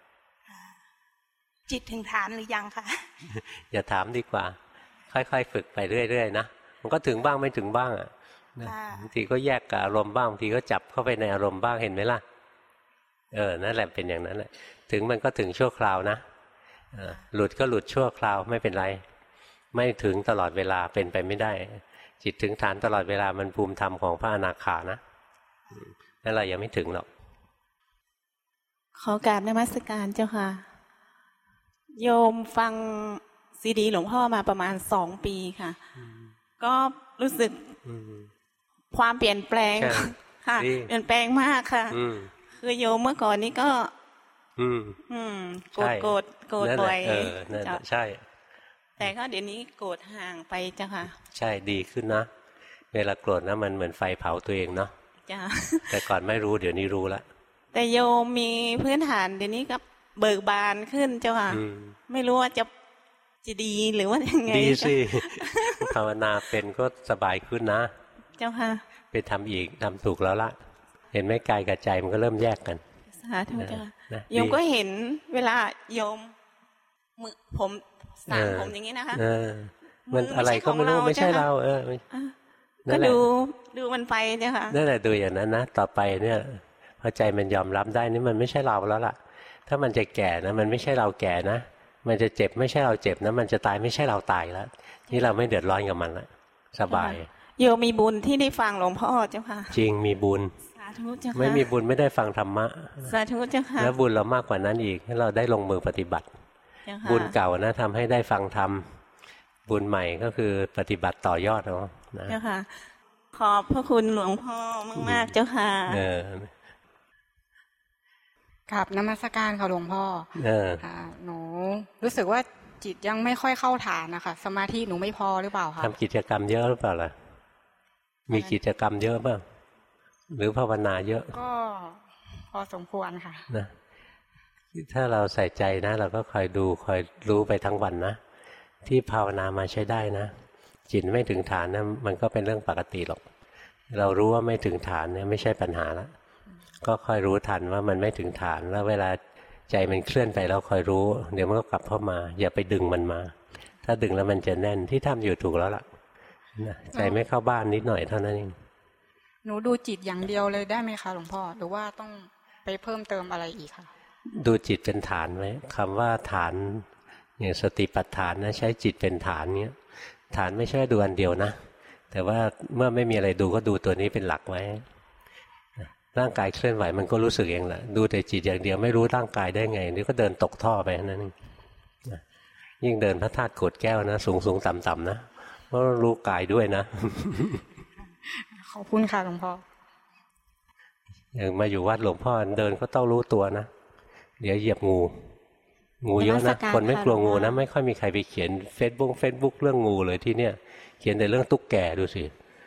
จิตถึงฐานหรือยังคะอย่าถามดีกว่าค่อยๆฝึกไปเรื่อยๆนะมันก็ถึงบ้างไม่ถึงบ้างอ่ะบางทีก็แยกกับอารมณ์บ้างบางทีก็จับเข้าไปในอารมณ์บ้างเห็นไหมล่ะนั่นแหละเป็นอย่างนั้นแหละถึงมันก็ถึงชั่วคราวนะหลุดก็หลุดชั่วคราวไม่เป็นไรไม่ถึงตลอดเวลาเป็นไปไม่ได้จิตถึงฐานตลอดเวลามันภูมิธรรมของพระอนาคานะนั่นเรายังไม่ถึงหรอกขอกราบนมัสการเจ้าค่ะโยมฟังซีดีหลวงพ่อมาประมาณ2 ปีค่ะก็รู้สึกความเปลี่ยนแปลงค่ะเปลี่ยนแปลงมากค่ะคืคือโยมเมื่อก่อนนี้ก็โกรธบ่อยใช่แต่ก็เดี๋ยวนี้โกรธห่างไปจ้ะค่ะใช่ดีขึ้นนะเวลาโกรธนะมันเหมือนไฟเผาตัวเองเนาะจ้ะแต่ก่อนไม่รู้เดี๋ยวนี้รู้ละแต่โยมมีพื้นฐานเดี๋ยวนี้ก็เบิกบานขึ้นเจ้าค่ะไม่รู้ว่าจะดีหรือว่ายังไงดีสิภาวนาเป็นก็สบายขึ้นนะเจ้าค่ะไปทำอีกทำถูกแล้วละเห็นไหมกายกับใจมันก็เริ่มแยกกันสาธุเจ้าโยมก็เห็นเวลาโยมมือผมสางผมอย่างนี้นะคะมันอะไรก็ไม่รู้ไม่ใช่เราก็ดูมันไปเจ้าค่ะนั่นแหละดูอย่างนั้นนะต่อไปเนี่ยพอใจมันยอมรับได้นี่มันไม่ใช่เราแล้วล่ะถ้ามันจะแก่นะมันไม่ใช่เราแก่นะมันจะเจ็บไม่ใช่เราเจ็บนะมันจะตายไม่ใช่เราตายแล้วนี่เราไม่เดือดร้อนกับมันละสบายโยมมีบุญที่ได้ฟังหลวงพ่อเจ้าค่ะจริงมีบุญสาธุเจ้าค่ะไม่มีบุญไม่ได้ฟังธรรมะสาธุเจ้าค่ะแล้วบุญเรามากกว่านั้นอีกให้เราได้ลงมือปฏิบัติบุญเก่านะทำให้ได้ฟังธรรมบุญใหม่ก็คือปฏิบัติต่อยอดเนาะเจ้าค่ะขอบพระคุณหลวงพ่อมากๆเจ้าค่ะกราบนมัสการค่ะหลวงพ่อหนูรู้สึกว่าจิตยังไม่ค่อยเข้าฐานนะคะสมาธิหนูไม่พอหรือเปล่าคะทำกิจกรรมเยอะหรือเปล่าล่ะมีกิจกรรมเยอะบ้างหรือภาวนาเยอะก็พอสมควรค่ะนะถ้าเราใส่ใจนะเราก็คอยดูคอยรู้ไปทั้งวันนะที่ภาวนามาใช้ได้นะจิตไม่ถึงฐานนะมันก็เป็นเรื่องปกติหรอกเรารู้ว่าไม่ถึงฐานเนี่ยไม่ใช่ปัญหาแล้วก็คอยรู้ทันว่ามันไม่ถึงฐานแล้วเวลาใจมันเคลื่อนไปแล้วคอยรู้เดี๋ยวมันก็กลับเข้ามาอย่าไปดึงมันมาถ้าดึงแล้วมันจะแน่นที่ทำอยู่ถูกแล้วล่ะใจไม่เข้าบ้านนิดหน่อยเท่านั้นเองหนูดูจิตอย่างเดียวเลยได้ไหมคะหลวงพ่อหรือว่าต้องไปเพิ่มเติมอะไรอีกคะดูจิตเป็นฐานไหมคำว่าฐานอย่างสติปัฏฐานนะใช้จิตเป็นฐานเนี้ยฐานไม่ใช่ดูอันเดียวนะแต่ว่าเมื่อไม่มีอะไรดูก็ดูตัวนี้เป็นหลักไว้ร่างกายเคลื่อนไหวมันก็รู้สึกเองแหละดูแต่จิตอย่างเดียวไม่รู้ร่างกายได้ไงนี่ก็เดินตกท่อไปนั่นเองยิ่งเดินพระธาตุโกฏแก้วนะสูงต่ำนะเพราะรู้กายด้วยนะขอบคุณค่ะหลวงพ่ออย่างมาอยู่วัดหลวงพ่อเดินก็ต้องรู้ตัวนะเดี๋ยวเหยียบงูเยอะนะคนไม่กลัวงูนะไม่ค่อยมีใครไปเขียนเฟซบุ๊กเรื่องงูเลยที่เนี่ยเขียนแต่เรื่องตุ๊กแกดูสิ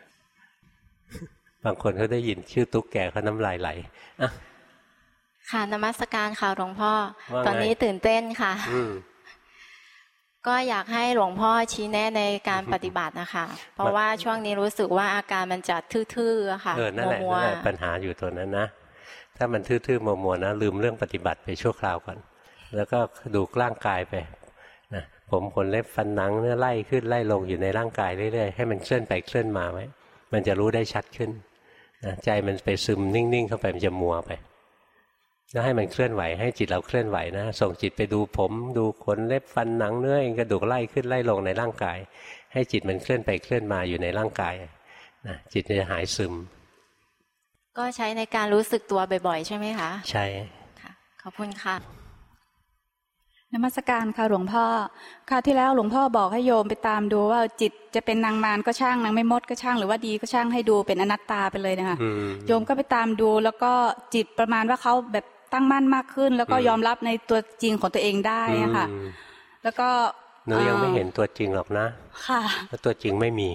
บางคนเขาได้ยินชื่อตุ๊กแกเขาน้ำลายไหลค่ะนมัสการค่ะหลวงพ่อตอนนี้ตื่นเต้นค่ะก็อยากให้หลวงพ่อชี้แนะในการปฏิบัตินะคะเพราะว่าช่วงนี้รู้สึกว่าอาการมันจะทื่อๆค่ะนั่นแหละปัญหาอยู่ตัวนั้นนะถ้ามันทื่อๆมัวๆนะลืมเรื่องปฏิบัติไปชั่วคราวก่อนแล้วก็ดูร่างกายไปนะผมขนเล็บฟันหนังเนี่ยไล่ขึ้นไล่ลงอยู่ในร่างกายเรื่อยๆให้มันเคลื่อนไปเคลื่อนมาไว้มันจะรู้ได้ชัดขึ้นนะใจมันไปซึมนิ่งๆเข้าไปมันจะมัวไปแล้วให้มันเคลื่อนไหวให้จิตเราเคลื่อนไหวนะส่งจิตไปดูผมดูขนเล็บฟันหนังเนื้อเองกระดูกไล่ขึ้นไล่ลงในร่างกายให้จิตมันเคลื่อนไปเคลื่อนมาอยู่ในร่างกายนะจิตจะหายซึมก็ใช้ในการรู้สึกตัวบ่อยๆใช่ไหมคะใช่ค่ะขอบคุณค่ะนมัสการค่ะหลวงพ่อคราวที่แล้วหลวงพ่อบอกให้โยมไปตามดูว่าจิตจะเป็นนางมารก็ช่างนางไม่มดก็ช่างหรือว่าดีก็ช่างให้ดูเป็นอนัตตาไปเลยนะคะโยมก็ไปตามดูแล้วก็จิตประมาณว่าเขาแบบตั้งมั่นมากขึ้นแล้วก็ยอมรับในตัวจริงของตัวเองได้ค่ะแล้วก็หนูยังไม่เห็นตัวจริงหรอกนะค่ะเพราะตัวจริงไม่มี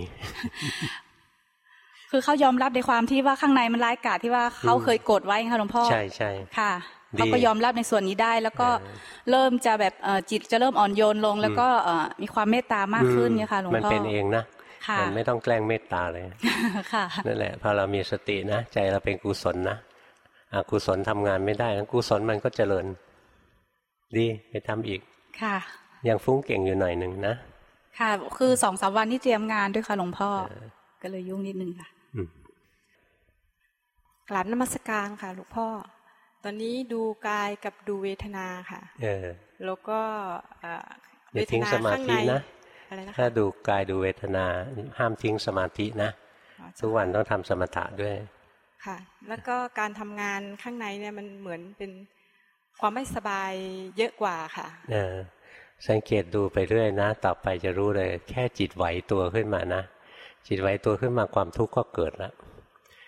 คือเขายอมรับในความที่ว่าข้างในมันร้ายกาจที่ว่าเขาเคยโกรธไว้ค่ะหลวงพ่อใช่ใช่ค่ะเขาก็ยอมรับในส่วนนี้ได้แล้วก็เริ่มจะแบบจิตจะเริ่มอ่อนโยนลงแล้วก็มีความเมตตามากขึ้นเนี่ยค่ะหลวงพ่อมันเป็นเองนะมันไม่ต้องแกล้งเมตตาเลยค่ะนั่นแหละพอเรามีสตินะใจเราเป็นกุศลนะอกุศลทำงานไม่ได้กุศลมันก็เจริญดีไปทำอีกค่ะยังฟุ้งเก่งอยู่หน่อยหนึ่งนะค่ะคือ 2-3 วันที่เตรียมงานด้วยค่ะหลวงพ่อก็เลยยุ่งนิดนึงค่ะกราบนมัสการค่ะหลวงพ่อตอนนี้ดูกายกับดูเวทนาค่ะแล้วก็เวทนาข้างในนะถ้าดูกายดูเวทนาห้ามทิ้งสมาธินะทุกวันต้องทำสมถะด้วยค่ะแล้วก็การทำงานข้างในเนี่ยมันเหมือนเป็นความไม่สบายเยอะกว่าค่ะสังเกตดูไปเรื่อยนะต่อไปจะรู้เลยแค่จิตไหวตัวขึ้นมานะจิตไหวตัวขึ้นมาความทุกข์ก็เกิดแล้ว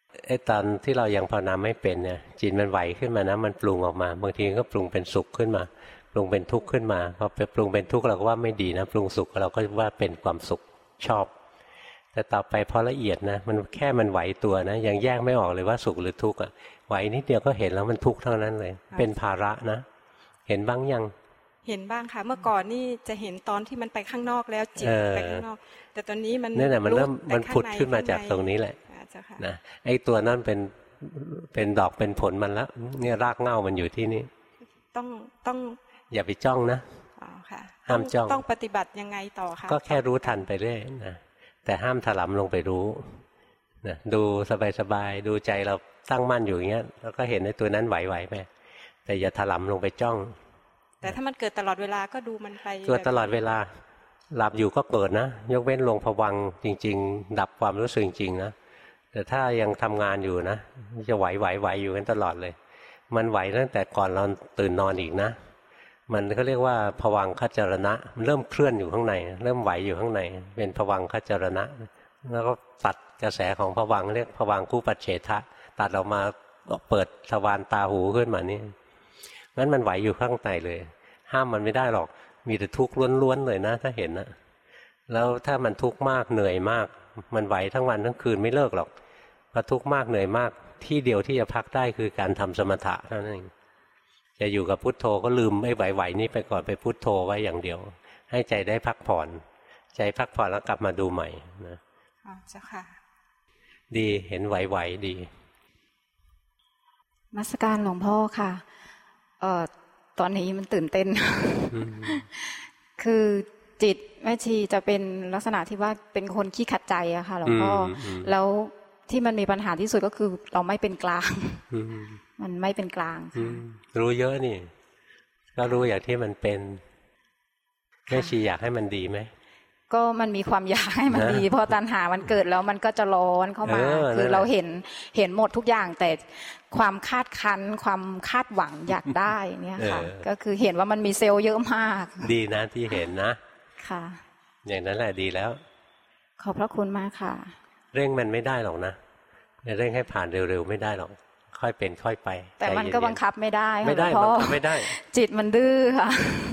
ไอ้ตอนที่เรายังภาวนาไม่เป็นเนี่ยจิตมันไหวขึ้นมานะมันปรุงออกมาบางทีก็ปรุงเป็นสุขขึ้นมาปรุงเป็นทุกข์ขึ้นมาพอไปปรุงเป็นทุกข์เราก็ว่าไม่ดีนะปรุงสุขเราก็ว่าเป็นความสุขชอบแต่ต่อไปพอละเอียดนะมันแค่มันไหวตัวนะยังแยกไม่ออกเลยว่าสุขหรือทุกข์อ่ะไหวนิดเดียวก็เห็นแล้วมันทุกข์เท่านั้นเลยเป็นภาระนะเห็นบ้างยังเห็นบ้างค่ะเมื่อก่อนนี่จะเห็นตอนที่มันไปข้างนอกแล้วจิตไปข้างนอกแต่ตอนนี้มันนี่แหละมันเริ่มมันผุดขึ้นมาจากตรงนี้แหละนะไอ้ตัวนั้นเป็นดอกเป็นผลมันแล้วเนี่ยรากเหง้ามันอยู่ที่นี่ต้องอย่าไปจ้องนะห้ามจ้องต้องปฏิบัติยังไงต่อคะก็แค่รู้ทันไปเรื่อยนะแต่ห้ามถลำลงไปรู้นะดูสบายๆดูใจเราตั้งมั่นอยู่อย่างเงี้ยแล้วก็เห็นในตัวนั้นไหวๆไปแต่อย่าถลำลงไปจ้องแต่ถ้ามันเกิดตลอดเวลาก็ดูมันไปเกิดตลอดเวลาหลับอยู่ก็เกิดนะยกเว้นลงภวังค์จริงๆดับความรู้สึกจริงๆนะแต่ถ้ายังทำงานอยู่นะจะไหวอยู่กันตลอดเลยมันไหวตั้งแต่ก่อนเราตื่นนอนอีกนะมันก็เรียกว่าภวังคจรณะมันเริ่มเคลื่อนอยู่ข้างในเริ่มไหวอยู่ข้างในเป็นภวังคจรณะแล้วก็ตัดกระแสของภวังค์เรียกภวังคูปัจเฉทะตัดออกมาเปิดทวารตาหูขึ้นมานี่งั้นมันไหวอยู่ข้างในเลยห้ามมันไม่ได้หรอกมีแต่ทุกข์ล้วนๆเลยนะถ้าเห็นนะแล้วถ้ามันทุกข์มากเหนื่อยมากมันไหวทั้งวันทั้งคืนไม่เลิกหรอกพอทุกข์มากเหนื่อยมากที่เดียวที่จะพักได้คือการทำสมถะเท่านั้นเองจะอยู่กับพุทโธก็ลืมไอ้ไหวๆนี่ไปก่อนไปพุทโธไว้อย่างเดียวให้ใจได้พักผ่อนใจพักผ่อนแล้วกลับมาดูใหม่นะอ๋อเจ้าค่ะดีเห็นไหวๆดีนมัสการหลวงพ่อค่ะตอนนี้มันตื่นเต้น คือจิตแม่ชีจะเป็นลักษณะที่ว่าเป็นคนขี้ขัดใจอะค่ะหลวงพ่อแล้วที่มันมีปัญหาที่สุดก็คือเราไม่เป็นกลางมันไม่เป็นกลางรู้เยอะนี่ก็รู้อย่างที่มันเป็นแม่ชีอยากให้มันดีไหมก็มันมีความอยากให้มันดีพอตัณหามันเกิดแล้วมันก็จะร้อนเข้ามาคือเราเห็นหมดทุกอย่างแต่ความคาดคั้นความคาดหวังอยากได้เนี่ยค่ะก็คือเห็นว่ามันมีเซลล์เยอะมากดีนะที่เห็นนะค่ะอย่างนั้นแหละดีแล้วขอบพระคุณมากค่ะเร่งมันไม่ได้หรอกนะเร่งให้ผ่านเร็วๆไม่ได้หรอกค่อยเป็นค่อยไปแต่มันก็บังคับไม่ได้ไม่ได้บังคับไม่ได้จิตมันดื้อค่ะ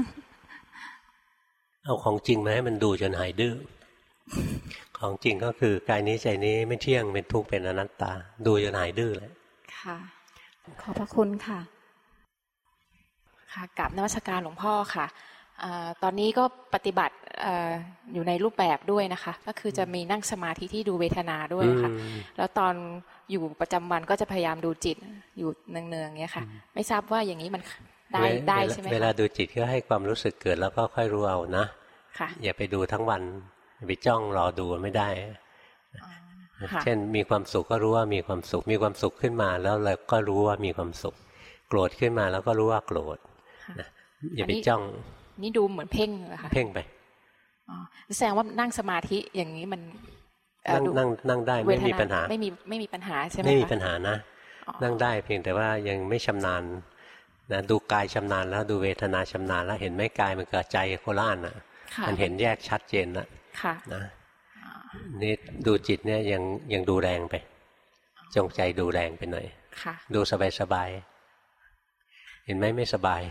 เอาของจริงมาให้มันดูจนหายดื้อของจริงก็คือกายนี้ใจนี้ไม่เที่ยงเป็นทุกข์เป็นอนัตตาดูจนหายดื้อเลยค่ะขอบพระคุณค่ะค่ะกราบนมัสการหลวงพ่อค่ะตอนนี้ก็ปฏิบัติอยู่ในรูปแบบด้วยนะคะก็คือจะมีนั่งสมาธิที่ดูเวทนาด้วยค่ะแล้วตอนอยู่ประจำวันก็จะพยายามดูจิตอยู่เนืองๆเงี้ยค่ะไม่ทราบว่าอย่างนี้มันได้ใช่ไหมคะเวลาดูจิตก็ให้ความรู้สึกเกิดแล้วก็ค่อยรู้เอานะค่ะอย่าไปดูทั้งวันไปจ้องรอดูไม่ได้เช่นมีความสุขก็รู้ว่ามีความสุขมีความสุขขึ้นมาแล้วเราก็รู้ว่ามีความสุขโกรธขึ้นมาแล้วก็รู้ว่าโกรธอย่าไปจ้องนี่ดูเหมือนเพ่งนะคะเพ่งไปแสดงว่านั่งสมาธิอย่างนี้มันนั่งได้ไม่มีปัญหาไม่มีปัญหาใช่ไหมไม่มีปัญหานะนั่งได้เพียงแต่ว่ายังไม่ชำนาญนะดูกายชำนาญแล้วดูเวทนาชำนาญแล้วเห็นไหมกายมันกับใจโคละอันน่ะมันเห็นแยกชัดเจนแล้วนะนี่ดูจิตเนี่ยยังดูแรงไปจงใจดูแรงไปหน่อยดูสบายเห็นไหมไม่สบาย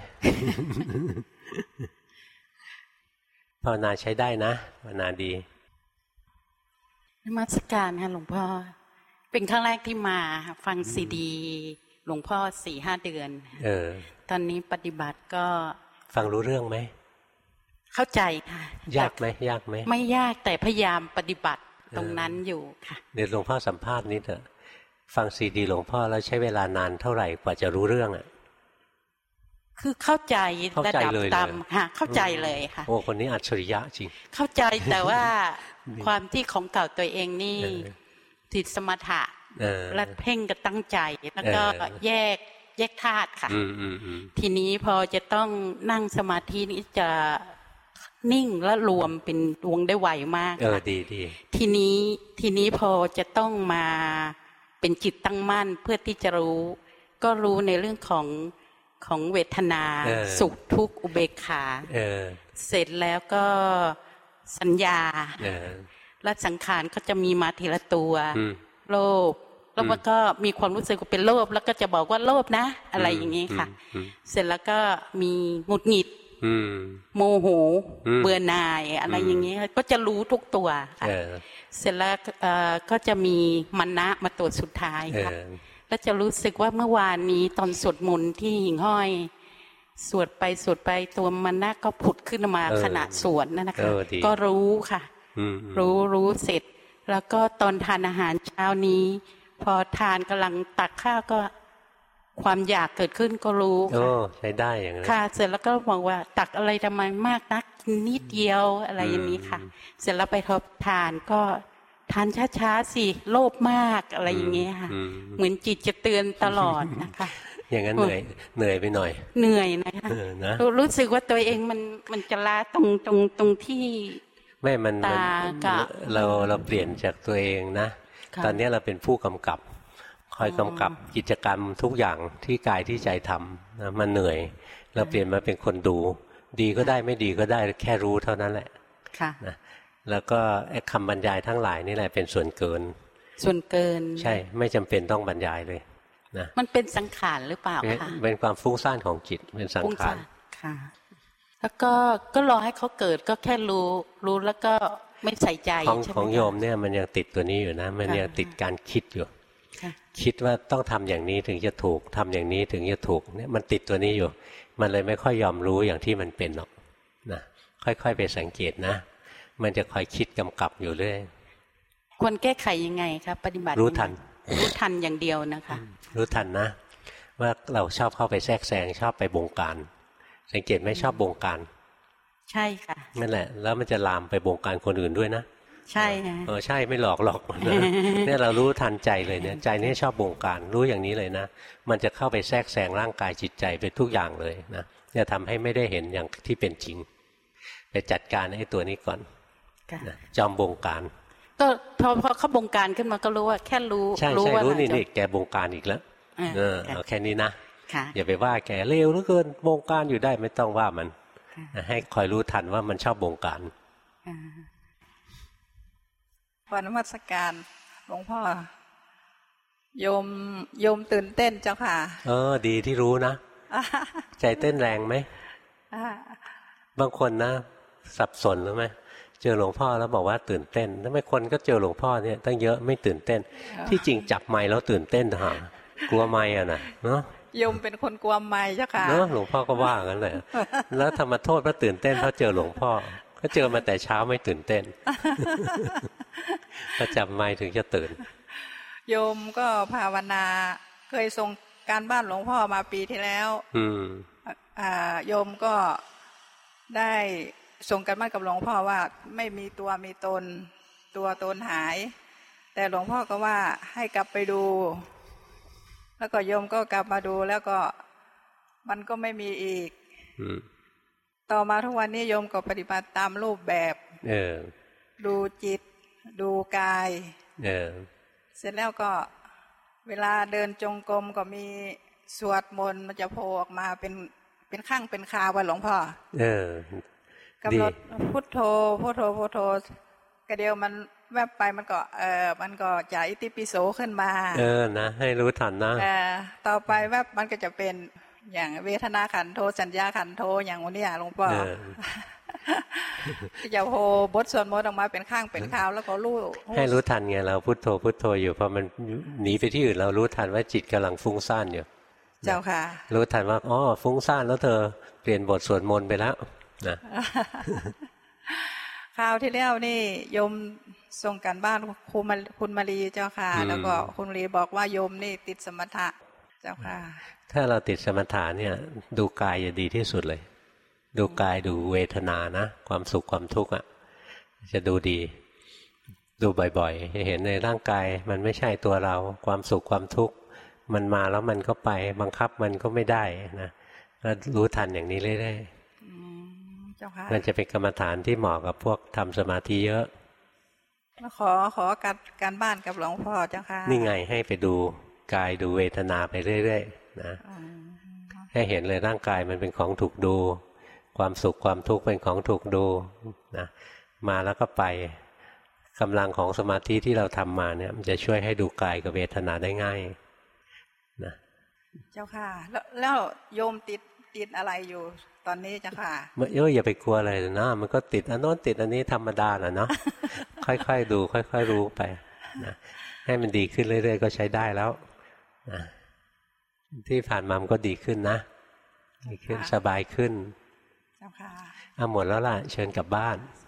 ภาวนาใช้ได้นะภาวนาดีนมัสการค่ะหลวงพ่อเป็นครั้งแรกที่มาฟังซีดีหลวงพ่อ 4-5 เดือนตอนนี้ปฏิบัติก็ฟังรู้เรื่องไหมเข้าใจค่ะยากไหมยากไหมไม่ยากแต่พยายามปฏิบัติตรงนั้นอยู่ค่ะเดี๋ยวหลวงพ่อสัมภาษณ์นิดเถอะฟังซีดีหลวงพ่อแล้วใช้เวลานานเท่าไหร่กว่าจะรู้เรื่องอ่ะคือเข้าใจระดับต่ำค่ะเข้าใจเลยค่ะโอ้คนนี้อัจฉริยะจริงเข้าใจแต่ว่าความที่ของเก่าตัวเองนี่ติดสมถะและเพ่งกับตั้งใจแล้วก็แยกธาตุค่ะทีนี้พอจะต้องนั่งสมาธินี้จะนิ่งและรวมเป็นดวงได้ไวมากดีทีนี้พอจะต้องมาเป็นจิตตั้งมั่นเพื่อที่จะก็รู้ในเรื่องของเวทนาสุขทุกข์อุเบกขาเสร็จแล้วก็สัญญาและสังขารก็จะมีมาทีละตัวโลภแล้วมันก็มีความรู้สึกว่าเป็นโลภแล้วก็จะบอกว่าโลภนะอะไรอย่างนี้ค่ะเสร็จแล้วก็มีหงุดหงิดโมโหเบื่อหน่ายอะไรอย่างนี้ก็จะรู้ทุกตัวค่ะเสร็จแล้วก็จะมีมัณณะมาตัวสุดท้ายค่ะแล้วจะรู้สึกว่าเมื่อวานนี้ตอนสวดมนต์ที่หิ่งห้อยสวดไปตัวมัณณะก็ผุดขึ้นมาขณะสวดนั่นนะคะก็รู้ค่ะรู้เสร็จแล้วก็ตอนทานอาหารเช้านี้พอทานกำลังตักข้าวก็ความอยากเกิดขึ้นก็รู้ค่ะใช้ได้อย่างนั้นค่ะเสร็จแล้วก็บอกว่าตักอะไรทำไมมากนักนิดเดียวอะไรอย่างนี้ค่ะเสร็จแล้วไปทบทานก็ทานช้าๆสิโลภมากอะไรอย่างเงี้ยค่ะเหมือนจิตจะเตือนตลอดนะคะอย่างนั้นเหนื่อยไปหน่อยเหนื่อยนะคะรู้สึกว่าตัวเองมันจะล้าตรงที่ไม่มันเราเปลี่ยนจากตัวเองนะตอนนี้เราเป็นผู้กำกับคอยกำกับกิจกรรมทุกอย่างที่กายที่ใจทำนะมันเหนื่อยเราเปลี่ยนมาเป็นคนดูดีก็ได้ไม่ดีก็ได้แค่รู้เท่านั้นแหละนะแล้วก็คำบรรยายทั้งหลายนี่แหละเป็นส่วนเกินใช่ไม่จำเป็นต้องบรรยายเลยนะมันเป็นสังขารหรือเปล่าคะเป็นความฟุ้งซ่านของจิตเป็นสังขารค่ะแล้วก็รอให้เขาเกิดก็แค่รู้แล้วก็ไม่ใส่ใจของโยมเนี่ยมันยังติดตัวนี้อยู่นะมันยังติดการคิดอยู่คิดว่าต้องทำอย่างนี้ถึงจะถูกทำอย่างนี้ถึงจะถูกเนี่ยมันติดตัวนี้อยู่มันเลยไม่ค่อยยอมรู้อย่างที่มันเป็นหรอกนะค่อยๆไปสังเกตนะมันจะคอยคิดกำกับอยู่เรื่อยควรแก้ไขยังไงครับปฏิบัติรู้ทันอย่างเดียวนะคะรู้ทันนะว่าเราชอบเข้าไปแทรกแซงชอบไปบงการสังเกตไหมชอบบงการใช่ค่ะนั่นแหละแล้วมันจะลามไปบงการคนอื่นด้วยนะใช่ไงใช่ไม่หลอกนะเนี่ยเรารู้ทันใจเลยเนี่ยใจนี่ชอบบงการรู้อย่างนี้เลยนะมันจะเข้าไปแทรกแซงร่างกายจิตใจไปทุกอย่างเลยนะจะทำให้ไม่ได้เห็นอย่างที่เป็นจริงไปจัดการไอ้ตัวนี้ก่อนจอมบงการก็พอเขาบงการขึ้นมาก็รู้ว่าแค่รู้ใช่รู้นี่แกบงการอีกแล้วเอาแค่นี้นะอย่าไปว่าแกเลวเหลือเกินบงการอยู่ได้ไม่ต้องว่ามันให้คอยรู้ทันว่ามันชอบบงการนมัสการหลวงพ่อโยมตื่นเต้นเจ้าค่ะดีที่รู้นะใจเต้นแรงไหมบางคนนะสับสนหรือไหมเจอหลวงพ่อแล้วบอกว่าตื่นเต้นทำไมคนก็เจอหลวงพ่อเนี่ยตั้งเยอะไม่ตื่นเต้นที่จริงจับไมค์แล้วตื่นเต้นหากลัวไมค์นะเนาะโยมเป็นคนกลัวไมค์เจ้าค่ะเนาะหลวงพ่อก็ว่างั้นเลยแล้วทำมาโทษว่าตื่นเต้นเพราะเจอหลวงพ่อก็เจอมาแต่เช้าไม่ตื่นเต้นพอจับไมค์ถึงจะตื่นโยมก็ภาวนาเคยส่งการบ้านหลวงพ่อมาปีที่แล้วโยมก็ได้ส่งการบ้านกับหลวงพ่อว่าไม่มีตัวมีตนตัวตนหายแต่หลวงพ่อก็ว่าให้กลับไปดูแล้วก็โยมก็กลับมาดูแล้วก็มันก็ไม่มีอีกต่อมาทุกวันนี้โยมก็ปฏิบัติตามรูปแบบดูจิตดูกายเสร็จแล้วก็เวลาเดินจงกรมก็มีสวดมนต์มันจะโผล่ออกมาเป็นข้างเป็นคาว่าหลวงพ่อกำหนดพุทโธพุทโธพุทโธกระเดียวมันแวบไปมันก็จะอิติปิโสขึ้นมานะให้รู้ทันนะต่อไปแวบมันก็จะเป็นอย่างเวทนาขันโธสัญญาขันโธอย่างวันนี้หลวงพ่อจะโผล่บทสวดมนต์ออกมาเป็นข้างเป็นคาวแล้วก็รู้ให้รู้ทันไงเราพุทโธพุทโธอยู่พอมันหนีไปที่อื่นเรารู้ทันว่าจิตกำลังฟุ้งซ่านอยู่เจ้าค่ะรู้ทันว่าฟุ้งซ่านแล้วเธอเปลี่ยนบทสวดมนต์ไปแล้วนะคราวที่แล้วนี่โยมส่งกันบ้านคุณมารีเจ้าค่ะแล้วก็คุณมารีบอกว่าโยมนี่ติดสมถะเจ้าค่ะถ้าเราติดสมถะเนี่ยดูกายจะดีที่สุดเลยดูกายดูเวทนานะความสุขความทุกข์จะดูดีดูบ่อยๆเห็นในร่างกายมันไม่ใช่ตัวเราความสุขความทุกข์มันมาแล้วมันก็ไปบังคับมันก็ไม่ได้นะก็รู้ทันอย่างนี้เรื่อยๆมันจะเป็นกรรมฐานที่เหมาะกับพวกทำสมาธิเยอะขอการบ้านกับหลวงพ่อเจ้าค่ะนี่ไงให้ไปดูกายดูเวทนาไปเรื่อยๆนะให้เห็นเลยร่างกายมันเป็นของถูกดูความสุขความทุกข์เป็นของถูกดูนะมาแล้วก็ไปกำลังของสมาธิที่เราทำมาเนี่ยมันจะช่วยให้ดูกายกับเวทนาได้ง่ายนะเจ้าค่ะแล้วโยมติดอะไรอยู่ตอนนี้เจ้าค่ะอย่าไปกลัวอะไรนะมันก็ติดอันโน้นติดอันนี้ธรรมดาแหละเนาะ ค่อยๆดูค่อยๆรู้ไปนะให้มันดีขึ้นเรื่อยๆก็ใช้ได้แล้วนะที่ผ่านมามันก็ดีขึ้นนะดีขึ้นสบายขึ้นเจ้าค่ะหมดแล้วล่ะเชิญกลับบ้าน